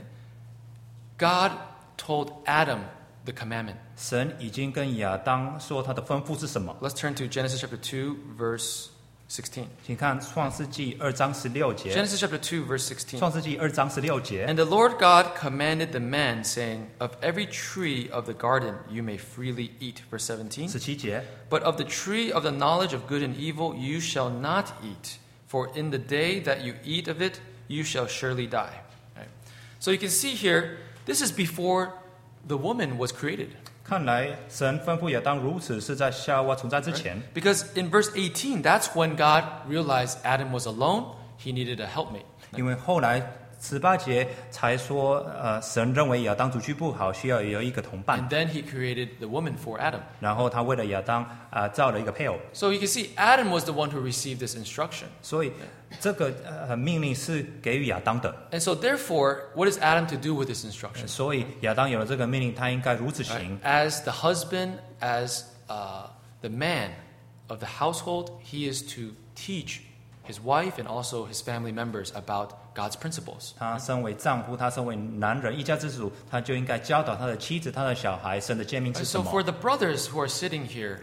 God told Adam the commandment. 神已经跟亚当说他的吩咐是什么。 Let's turn to Genesis chapter 2, verse 16. 请看创世纪2章16节。 Genesis chapter 2, verse 16. 创世纪2章16节。 And the Lord God commanded the man, saying, Of every tree of the garden you may freely eat. Verse 17. 17节。 But of the tree of the knowledge of good and evil you shall not eat, for in the day that you eat of it, you shall surely die. Right? So you can see here, this is before the woman was created. 看来神吩咐亚当如此，是在夏娃存在之前。 Because in verse 18, that's when God realized Adam was alone, he needed a helpmate. 因为后来18节才说，神认为亚当独居不好，需要有一个同伴 And，then he created the woman for Adam. 然后他为了亚当造了一个配偶， So you can see Adam was the one who received this instruction. 所以这个命令是给予亚当的。 And so therefore, what is Adam to do with this instruction? 所以亚当有了这个命令，他应该如此 Right? 行。 As the husband, as the man of the household, he is to teach his wife and also his family members about God's principles. 他身为丈夫，他身为男人，一家之主，他就应该教导他的妻子、他的小孩，神的诫命是 And 什 so 么 for。the brothers who are sitting here,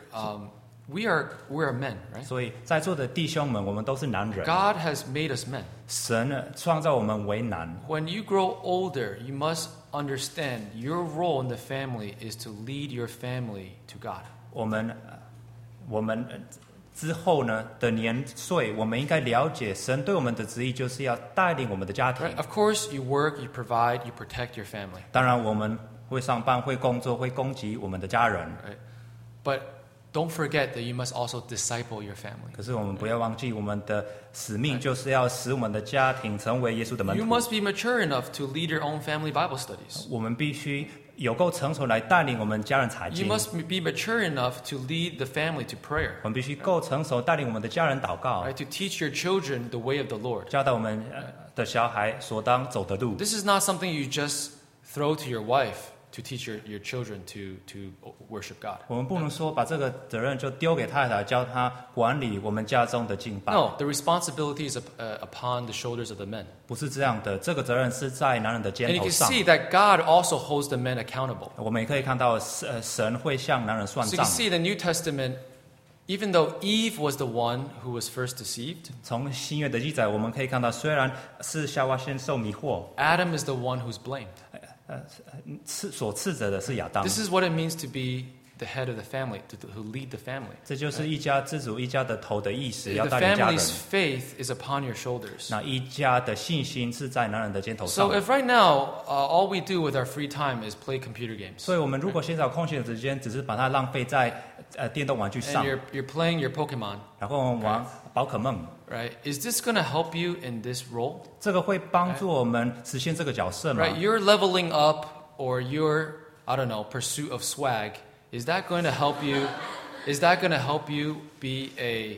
we are men, right? 所以在座的弟兄们，我们都是男人， God has made us men. 神创造我们为男。 When you grow older, you must understand your role in the family is to lead your family to God. 我们之后呢的年岁，我们应该了解神对我们的旨意，就是要带领我们的家庭 Right? Of course, you work, you provide, you protect your family. 当然，我们会上班、会工作、会供给我们的家人。 Right? But don't forget that you must also disciple your family. 可是我们不要忘记，我们的使命就是要使我们的家庭成为耶稣的门 You 徒。 must be mature enough to lead your own family Bible studies. 我们必须有够成熟来带领我们家人查 You 经。 must be mature enough to lead the family to prayer. 我们必须够成熟带领我们的家人祷告， Right? To teach your children the way of the Lord. 教导我们的小孩所当走的路。 This is not something you just throw to your wife to teach your children to worship God. 我们不能说把这个责任就丢给太太，教她管理我们家中的敬拜。 No, the responsibility is upon the shoulders of the men. 不是这样的，这个责任是在男人的 And 肩 you 头 can 上。 see that God also holds the men accountable. 我们也可以看到，神会向男人算 So you 账 can。see the New Testament, even though Eve was the one who was first deceived, 从新约的记载，我们可以看到，虽然是夏娃先受迷惑， Adam is the one who's blamed. 所斥责的是亚当。 This is what it means to be the head of the family, to lead the family. 这就是一家之主、一家的头的意思，要 The 带领家人。 family's faith is upon your shoulders. 那一家的信心是在男人的肩头上 So。if right now all we do with our free time is play computer games, 所以，我们如果现在有空闲的时间，只是把它浪费在电动玩具 and 上， you're playing your Pokemon, 然后玩宝可梦， right? Is this going to help you in this role? 这个会帮助我们实现这个角色吗？ Right? Your leveling up or your, I don't know, pursuit of swag, is that going to help you? Is that going to help you be a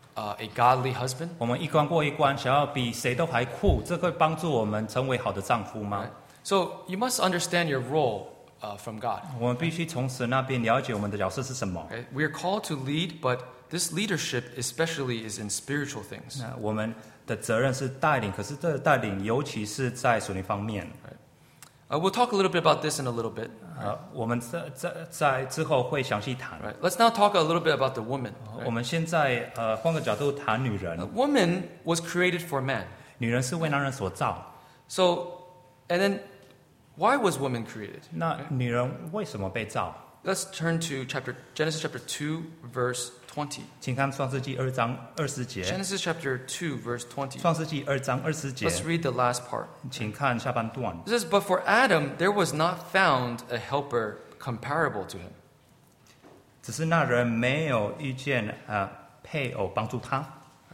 godly husband? 我们一关过一关，想要比谁都还酷，这会帮助我们成为好的丈夫吗？ So you must understand your role from God. 我们必须从神那边了解我们的角色是什么。 Okay? We are called to lead, but this leadership especially is in spiritual things. 那我们的责任是带领，可是这个带领尤其是在属灵方面。 We'll talk a little bit about this in a little bit. 我们在之后会详细谈。 Right? Let's now talk a little bit about the woman. 我们现在换个角度谈女人。 Woman was created for man. 女人是为男人所造， So, and then why was woman created? 那女人为什么被造？ let's turn to Genesis chapter 2, verse 20. 请看创世纪2章20节。 Genesis chapter 2, verse 20. 创世纪2章20节 Let's read the last part. 请看下半段。 It says, But for Adam, there was not found a helper comparable to him. 只是那人没有遇见配偶帮助他。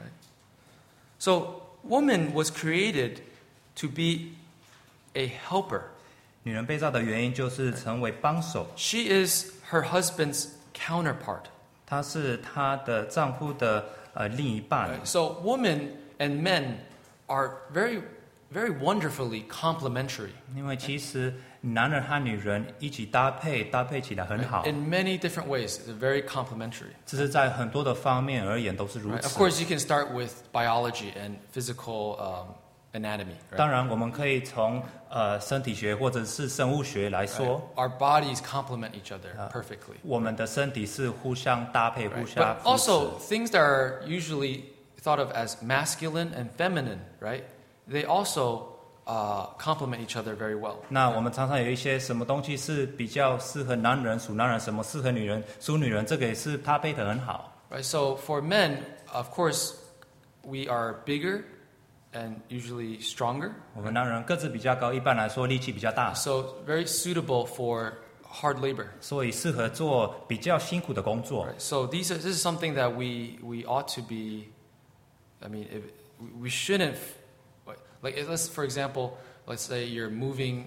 So, woman was created to be a helper. 女人被造的原因就是成为帮手， She is her husband's counterpart. 她是她的丈夫的另一半。 So, women and men are very, very wonderfully complementary 因为其实男人和女人一起搭配起来很好， in many different ways. They're very complementary. 这是在很多的方面而言都是如 Right? 此。 Of course, you can start with biology and physical anatomy. Right? 当然，我们可以从身体学或者是生物学来 Right? 说， Our bodies complement each other perfectly. 我们的身体是互相搭配、互 Right? 相 But 扶持。 also, things that are usually thought of as masculine and feminine, right? They also complement each other very well. 那我们常常有一些什么东西是比较适合男人属男人，什么适合女人属女人，这个也是搭配的很好。 Right? So for men, of course, we are bigger and usually stronger. 我们男人个子比较高，一般来说力气比较大， So very suitable for hard labor. 所以适合做比较辛苦的工作。 Right? So this is something that we ought to be. I mean, we shouldn't. Like let's, for example, let's say you're moving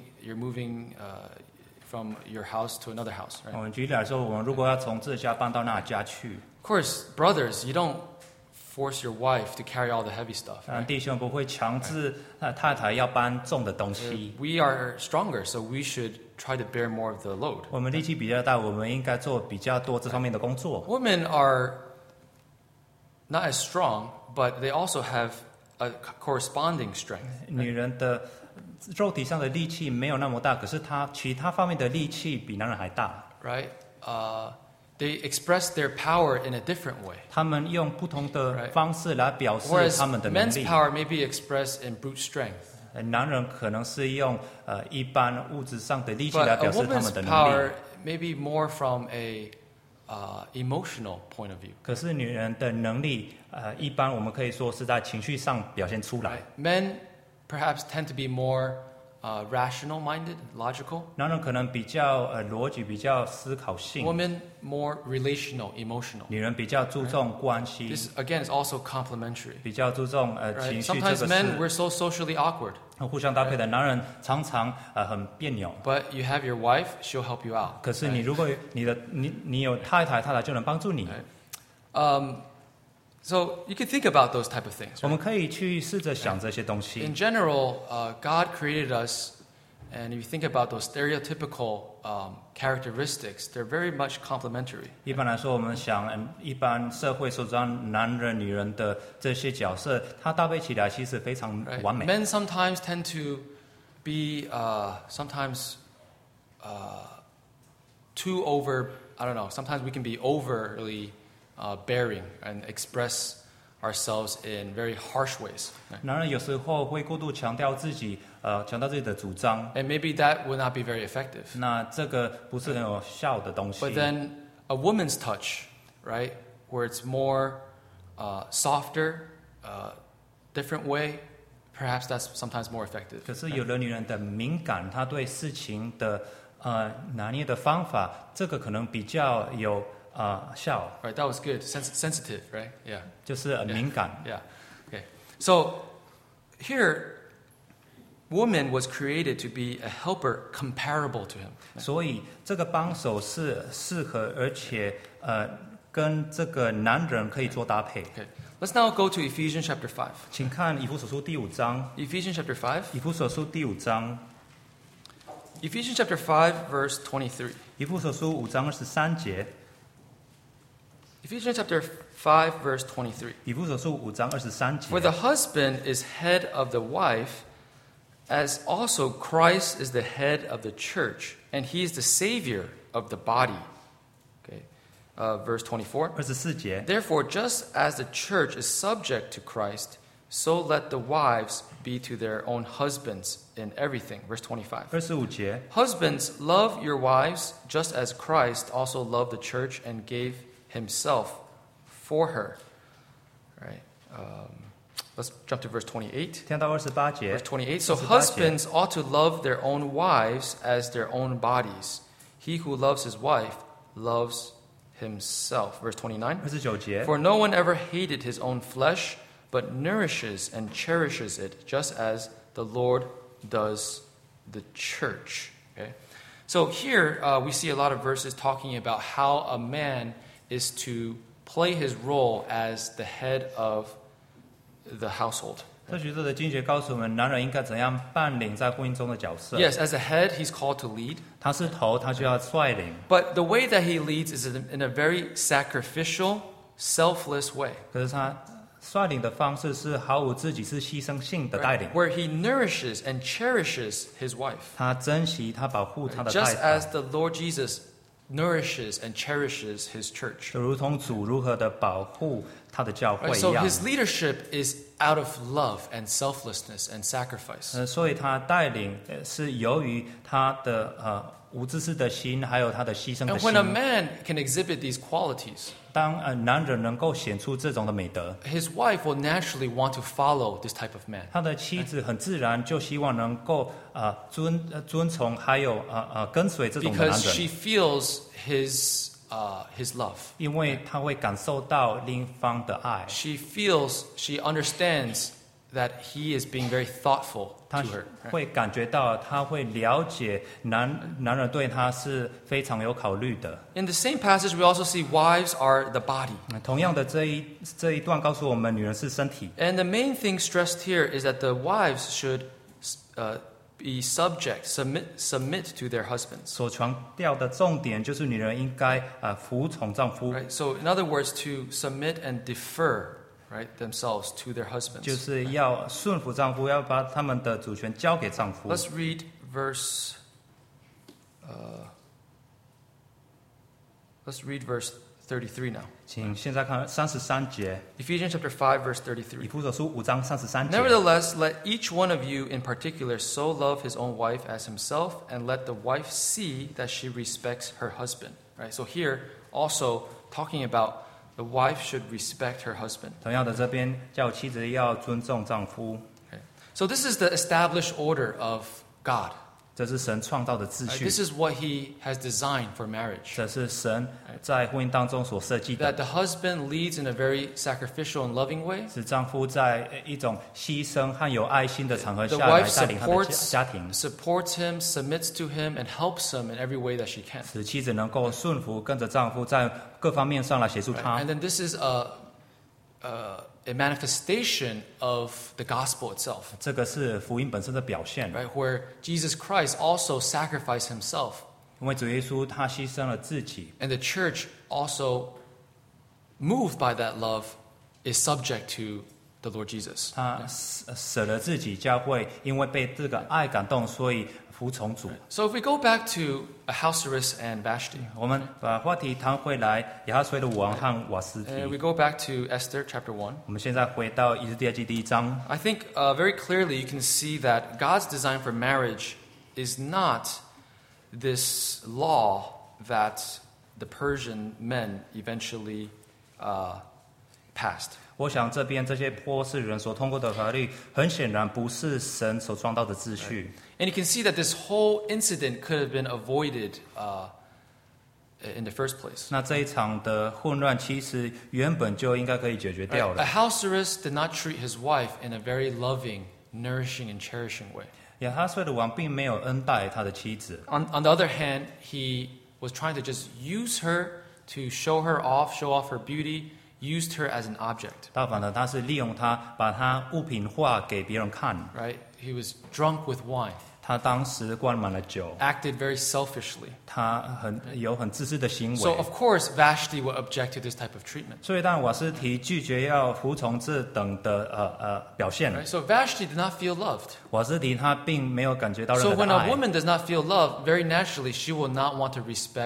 from your house to another house, 我 right? 们举例来说，我们如果要从这家搬到那家去， Of course, brothers, you don't force your wife to carry all the heavy stuff. 当然 Right? 弟兄不会强制太太要搬重的东西。 We are stronger, so we should try to bear more of the load. 我们力气比较大，我们应该做比较多这方面的工作。 Women are not as strong, but they also have a corresponding strength. 女人的肉体上的力气没有那么大，可是她其他方面的力气比男人还大。 Right? They express their power in a different way. 他们用不同的 Right. 方式来表示 Whereas 他们的能 men's 力。 power may be expressed in brute strength. 男人可能是用一般物质上的力气 But 来 a 表示他 woman's 们的能 power 力。 may be more from a emotional point of view. 可是女人的能力，一般我们可以说是在情绪上表现出来。 Right? Men perhaps tend to be more rational-minded, logical. 男人可能比较逻辑，比较思考性； Women more relational, emotional. 女人比较注重关系， This again is also complementary. 比较注重 Right? 情绪。这 Sometimes 个 men 是 we're so socially awkward, 互相搭配的。男人常常很别扭， but you have your wife; she'll help you out. 可是你如果你有太太，太太就能帮助你。 So you can think about those type of things. 我 Right? 们可以去试着想这些东 In 西。 general, God created us, and if you think about those stereotypical characteristics, they're very much complementary. 一般来说，我们想，一般社会所知道男人、女人的这些角色，它搭配起来其实非常 Right? 完美。 Men sometimes tend to be too over. I don't know. Sometimes we can be overly bearing and express ourselves in very harsh ways. Right? 男人有时候会过度强调自己的主张， And maybe that would not be very effective. 那这个不是很有效的东西。 But then a woman's touch, right, where it's more softer, different way, perhaps that's sometimes more effective. 可是有的女人的敏感，她对事情的拿捏的方法，这个可能比较有效， Right, that was good. Sensitive, right? Yeah. 就是敏感。 Yeah. Okay. So here, woman was created to be a helper comparable to him. 所以这个帮手是适合，而且跟这个男人可以做搭配。 Okay. Let's now go to Ephesians chapter 5. 请看以弗所书第5章， Ephesians chapter 5. 以弗所书第5章， Ephesians chapter 5, verse 23. 以弗所书5章23节， Ephesians chapter 5, verse 23. 以弗所书5章23 For 节。 the husband is head of the wife, as also Christ is the head of the church, and he is the Savior of the body. Okay. Verse 24. 24节， Therefore, just as the church is subject to Christ, so let the wives be to their own husbands in everything. Verse 25. 25节， Husbands, love your wives just as Christ also loved the church and gave himself for her. Right? Let's jump to verse 28. 听到28节 Verse 28. So 28节 husbands ought to love their own wives as their own bodies. He who loves his wife loves himself. Verse 29. 29节， For no one ever hated his own flesh, but nourishes and cherishes it, just as the Lord does the church. Okay? So here we see a lot of verses talking about how a man is to play his role as the head of the household. 这许多的经节告诉我们，男人应该怎样扮演在婚姻中的角色。 Yes, as a head, he's called to lead. 他是头，他就要率领。 But the way that he leads is in a very sacrificial, selfless way. 可是他率领的方式是毫无自己，是牺牲性的带领。 Where he nourishes and cherishes his wife. 他珍惜，他保护他的太 Just 太， as the Lord Jesus nourishes and cherishes his church. 就如同主如何的保护他的教 Right? 会 So 一样。 his leadership is out of love and selflessness and sacrifice. 所以他带领是由于他的无自私的心，还有他的牺牲的 And when a 心。 man can exhibit these qualities, 当男人能够显出这种的美德， his wife will naturally want to follow this type of man. 他的妻子很自然就希望能够遵从，还有跟随这种的男 Because 人， she feels his love. 因为他会感受到另一方的爱， She understands that he is being very thoughtful 他 to her. Right? 会感觉到，他会了解男人对他是非常有考虑的。 In the same passage, we also see wives are the body. 同样的，这一段告诉我们，女人是身体。 And the main thing stressed here is that the wives should be submit to their husbands. 所强调的重点就是女人应该服从丈夫， Right? So, in other words, to submit and defer, right, themselves to their 就 husbands. 是要顺服丈夫，要把他们的主权交给丈夫。 Let's read verse 33 now. 请现在看33节， Ephesians chapter 5, verse 以 33. 弗所书5章33节。 Nevertheless, let each one of you in particular so love his own wife as himself, and let the wife see that she respects her husband. Right? So here, also talking about the wife should respect her husband. 同样的，这边叫妻子要尊重丈夫， Okay? So this is the established order of God. 这是神创造的秩 Right? 序， This is what he has designed for marriage. 这是神在婚姻当中所设计的， That the husband leads in a very sacrificial and loving way. 使丈夫在一种牺牲和有爱心的场合 The 下来 wife 带领他的 supports 家庭， him, submits to him, and helps him in every way that she can. 使妻子能够顺服，跟着丈夫在各方面上来协助 Right? 他 And。then this is a manifestation of the gospel itself, 这个是福音本身的表现， right? Where Jesus Christ also sacrificed himself, 因为主耶稣他牺牲了自己， and the church also, moved by that love, is subject to the Lord Jesus. 他舍了自己，教会因为被这个爱感动，所以服从主。 So if we go back to Ahasuerus and Vashti, 我们把话题谈回来，亚哈随的王和瓦斯提。 and we go back to Esther chapter 1, 我们现在回到以斯帖记第1章， I think very clearly you can see that God's design for marriage is not this law that the Persian men eventually passed. 我想这边这些波斯人所通过的法律，很显然不是神所创造的秩序。 And you can see that this whole incident could have been avoided in the first place. 那这一场的混乱，其实原本就应该可以解决掉 Right? 了。 Ahasuerus did not treat his wife in a very loving, nourishing, and cherishing way. 亚哈随的王并没有恩待他的妻子， On the other hand, he was trying to just use her to show off her beauty, used her as an object. 倒反而他是利用他，把他物品化给别人看。 Right? He was drunk with wine, 他当时灌满了酒， acted very selfishly. 他有很自私的行 So 为。 of course, Vashti would object to this type of treatment. 所以，当瓦斯提拒绝要服从这等的表现， Right? So Vashti did not feel loved. 瓦斯提他并没有感觉到任 So 何 when 的 a 爱。 woman does not feel loved, very naturally she will not want to respect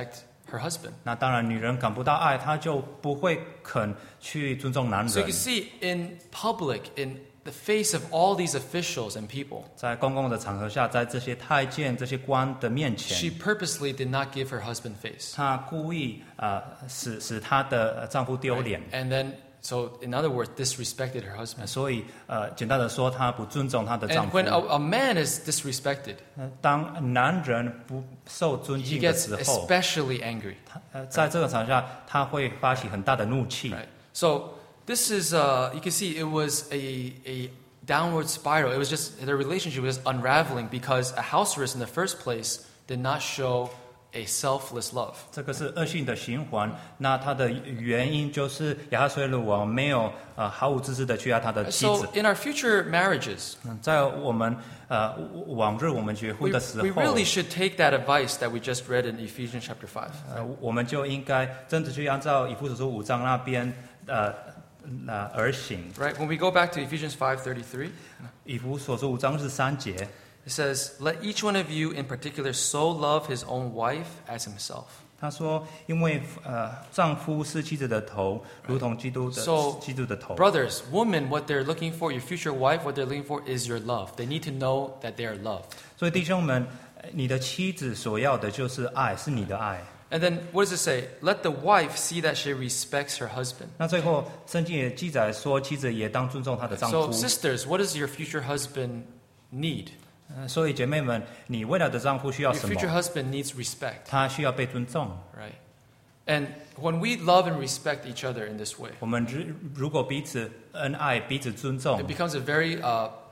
her husband. 那当然，女人感不到爱，她就不会肯去尊重男 So you 人。 can see in public, in the face of all these officials and people, 在公共的场合下，在这些太监、这些官的面 she 前， purposely did not give her husband face. 她故意使她的丈夫丢脸。 And then, so in other words, disrespected her husband. 所以简单的说，她不尊重她的丈 And 夫。 when a man is disrespected, 当男人不受尊 he 敬的 gets 时候， especially angry. 在这个场合下，他会发起很大的怒气。 Right? So this is, you can see it was a downward spiral. It was just, their relationship was unraveling because a house arrest in the first place did not show a selfless love. 这个是恶性的循环。那它的原因就是亚哈水鲁王没有毫无自知的去爱他的妻 So 子。 in our future marriages, 在我们往日我们结婚 we 的时候， really should take that advice that we just read in Ephesians chapter 5. 我们就应该真的去按照以弗所书5章那边而行。 Right? When we go back to Ephesians 5:33, 以弗所书5章13节， it says, "Let each one of you in particular so love his own wife as himself." 他说：“因为丈夫是妻子的头，如同基督的 So, 基督的头。 Brothers, women, what they're looking for, your future wife, what they're looking for is your love. They need to know that they are loved. 所以弟兄们，你的妻子所要的就是爱，是你的爱。 And then what does it say? Let the wife see that she respects her husband. 那最后，圣经也记载说，妻子也当尊重她的丈 So, 夫。 sisters, what does your future husband need? 所以姐妹们，你未来的丈夫需要 Your 什么？ future husband needs respect, 他需要被尊重。 right? And when we love and respect each other in this way, 我们如果彼此恩爱、彼此尊重 it，becomes a very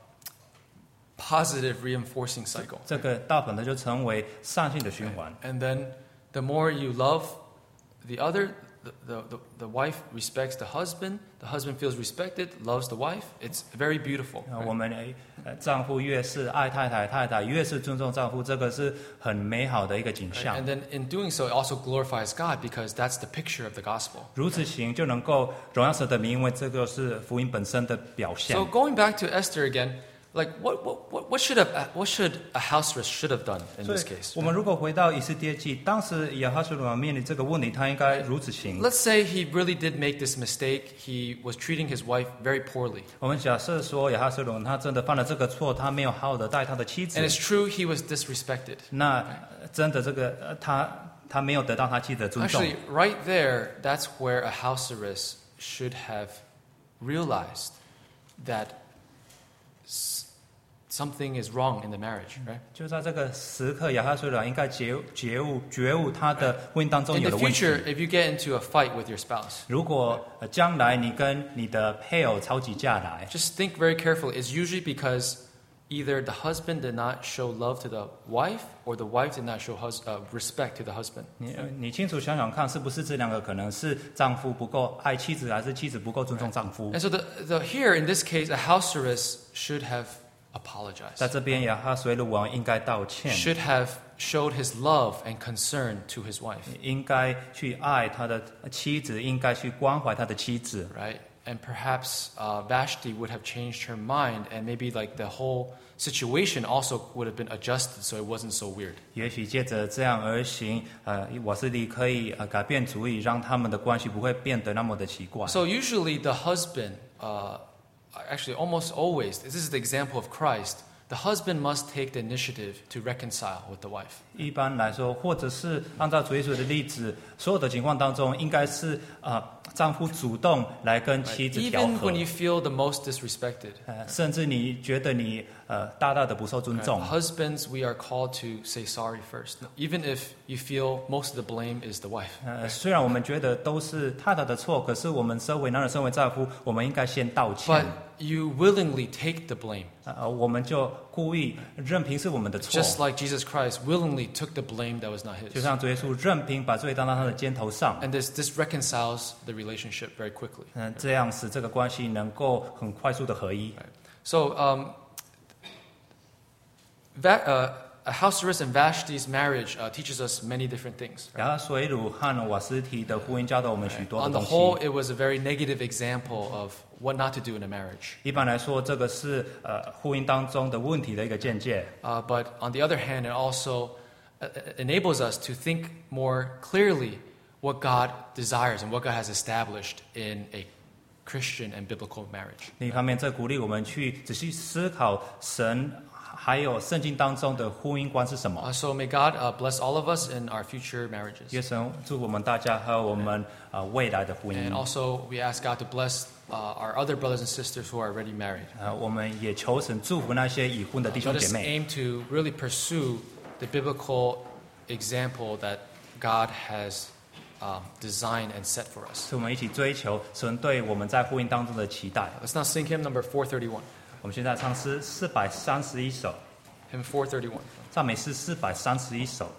positive reinforcing cycle. 这个大本的就成为善性的循环。 And then the more you love the other, the wife respects the husband feels respected, loves the wife. It's very beautiful. 我们丈夫越是爱太太，太太越是尊重丈夫，这个是很美好的一个景 Right? 象。 And then in doing so, it also glorifies God because that's the picture of the gospel. 如此行就能够荣耀神的名，因为这个是福音本身的表现 So。going back to Esther again, like what should a house arrest should have done in 所 this 以 case? 我们如果回到以斯帖记，当时亚哈水鲁王面临这个问题，他应该如此行。 Let's say he really did make this mistake. He was treating his wife very poorly. 我们假设说亚哈水鲁王他真的犯了这个错，他没有好好的待他的妻子 And，it's true he was disrespected. 那真的这个他没有得到他妻子的尊重 Actually,。right there, that's where a house arrest should have realized that something is wrong in the marriage, right? 就在这个时刻，亚哈水鲁王应该觉悟他的婚姻当中 In 有 the 的问题。 future, if you get into a fight with your spouse, 如果将来你跟你的配偶吵起架来， just think very carefully. It's usually because either the husband did not show love to the wife or the wife did not show respect to the husband. 你清楚想想看，是不是这两个可能是丈夫不够爱妻子，还是妻子不够尊重丈夫？ And so here, in this case, a house arrest should have apologized, 在这边，亚哈水鲁王应该道歉， should have showed his love and concern to his wife, 应该去爱他的妻子，应该去关怀他的妻子。 right? And perhaps Vashti would have changed her mind, and maybe like the whole situation also would have been adjusted, so it wasn't so weird. 也许借着这样而行，瓦斯利可以改变主意，让他们的关系不会变得那么的奇怪。 So usually the husband, actually almost always, this is the example of Christ, the husband must take the initiative to reconcile with the wife. 一般来说，或者是按照主耶稣的例子，所有的情况当中，应该是丈夫主动来跟妻子调 Even 和 when，you feel the most disrespected. 甚至你觉得你大大的不受尊重。 Husbands, we are called to say sorry first, even if you feel most of the blame is the wife. 虽然我们觉得都是太太的错，可是我们身为男人，身为丈夫，我们应该先道 But 歉。 you willingly take the blame, 我们就故意任凭是我们的错， just like Jesus Christ willingly took the blame that was not 就 his. 像主耶稣任凭把罪担到他的肩头上。 And this reconciles the relationship very quickly. 这样使这个关系能够很快速的合一。 So, Ahasuerus and Vashti's marriage teaches us many different things. 亚哈水鲁和瓦斯提的婚姻教导我们许多的 On the 东 whole, 西。 it was a very negative example of what not to do in a marriage. 一般来说，这个是婚姻当中的问题的一个见解。 But on the other hand, it also enables us to think more clearly what God desires and what God has established in a Christian and biblical marriage. 另一方面，这鼓励我们去仔细思考神还有圣经当中的婚姻观是什么。 So may God bless all of us in our future marriages. 愿神祝福我们大家和我们未来的婚 And 姻。 also we ask God to bless our other brothers and sisters who are already married. 我们也求神祝福那些已婚的弟兄 Let 姐 us 妹。 aim to really pursue the biblical example that God has designed and set for us. 是我们一起追求神对我们在婚姻当中的期待。 Let's now sing hymn number 431. 我们现在唱诗431首， Hymn 431. 赞美诗431首。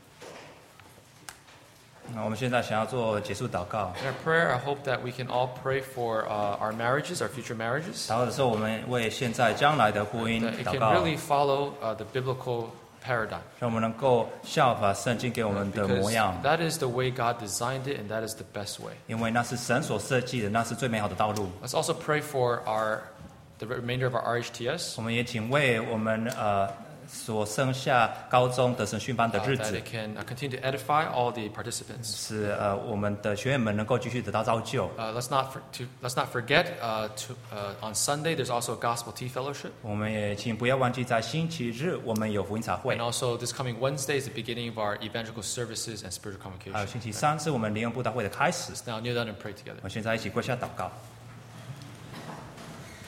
那我们现在想要做结束祷告。 In our prayer, I hope that we can all pray for our marriages, our future marriages. 祷告的时候，我们为现在将来的婚姻 That it 祷 can 告， really follow the biblical paradigm. 让我们能够效法圣经给我们的模 Because 样， that is the way God designed it, and that is the best way. 因为那是神所设计的，那是最美好的道路。 Let's also pray for the remainder of our RHTS, 我们也请为我们所剩下高中的神训班的日 that 子 it，can continue to edify all the participants. 使我们的学员们能够继续得到造就。 Let's not forget on Sunday there's also a gospel tea fellowship, 我们也请不要忘记，在星期日我们有福音茶会 and，also this coming Wednesday is the beginning of our evangelical services and spiritual 还有 convocation. 星期三是我们灵恩布道会的开始。 Let's now kneel down and pray together. 我们现在一起跪下祷告。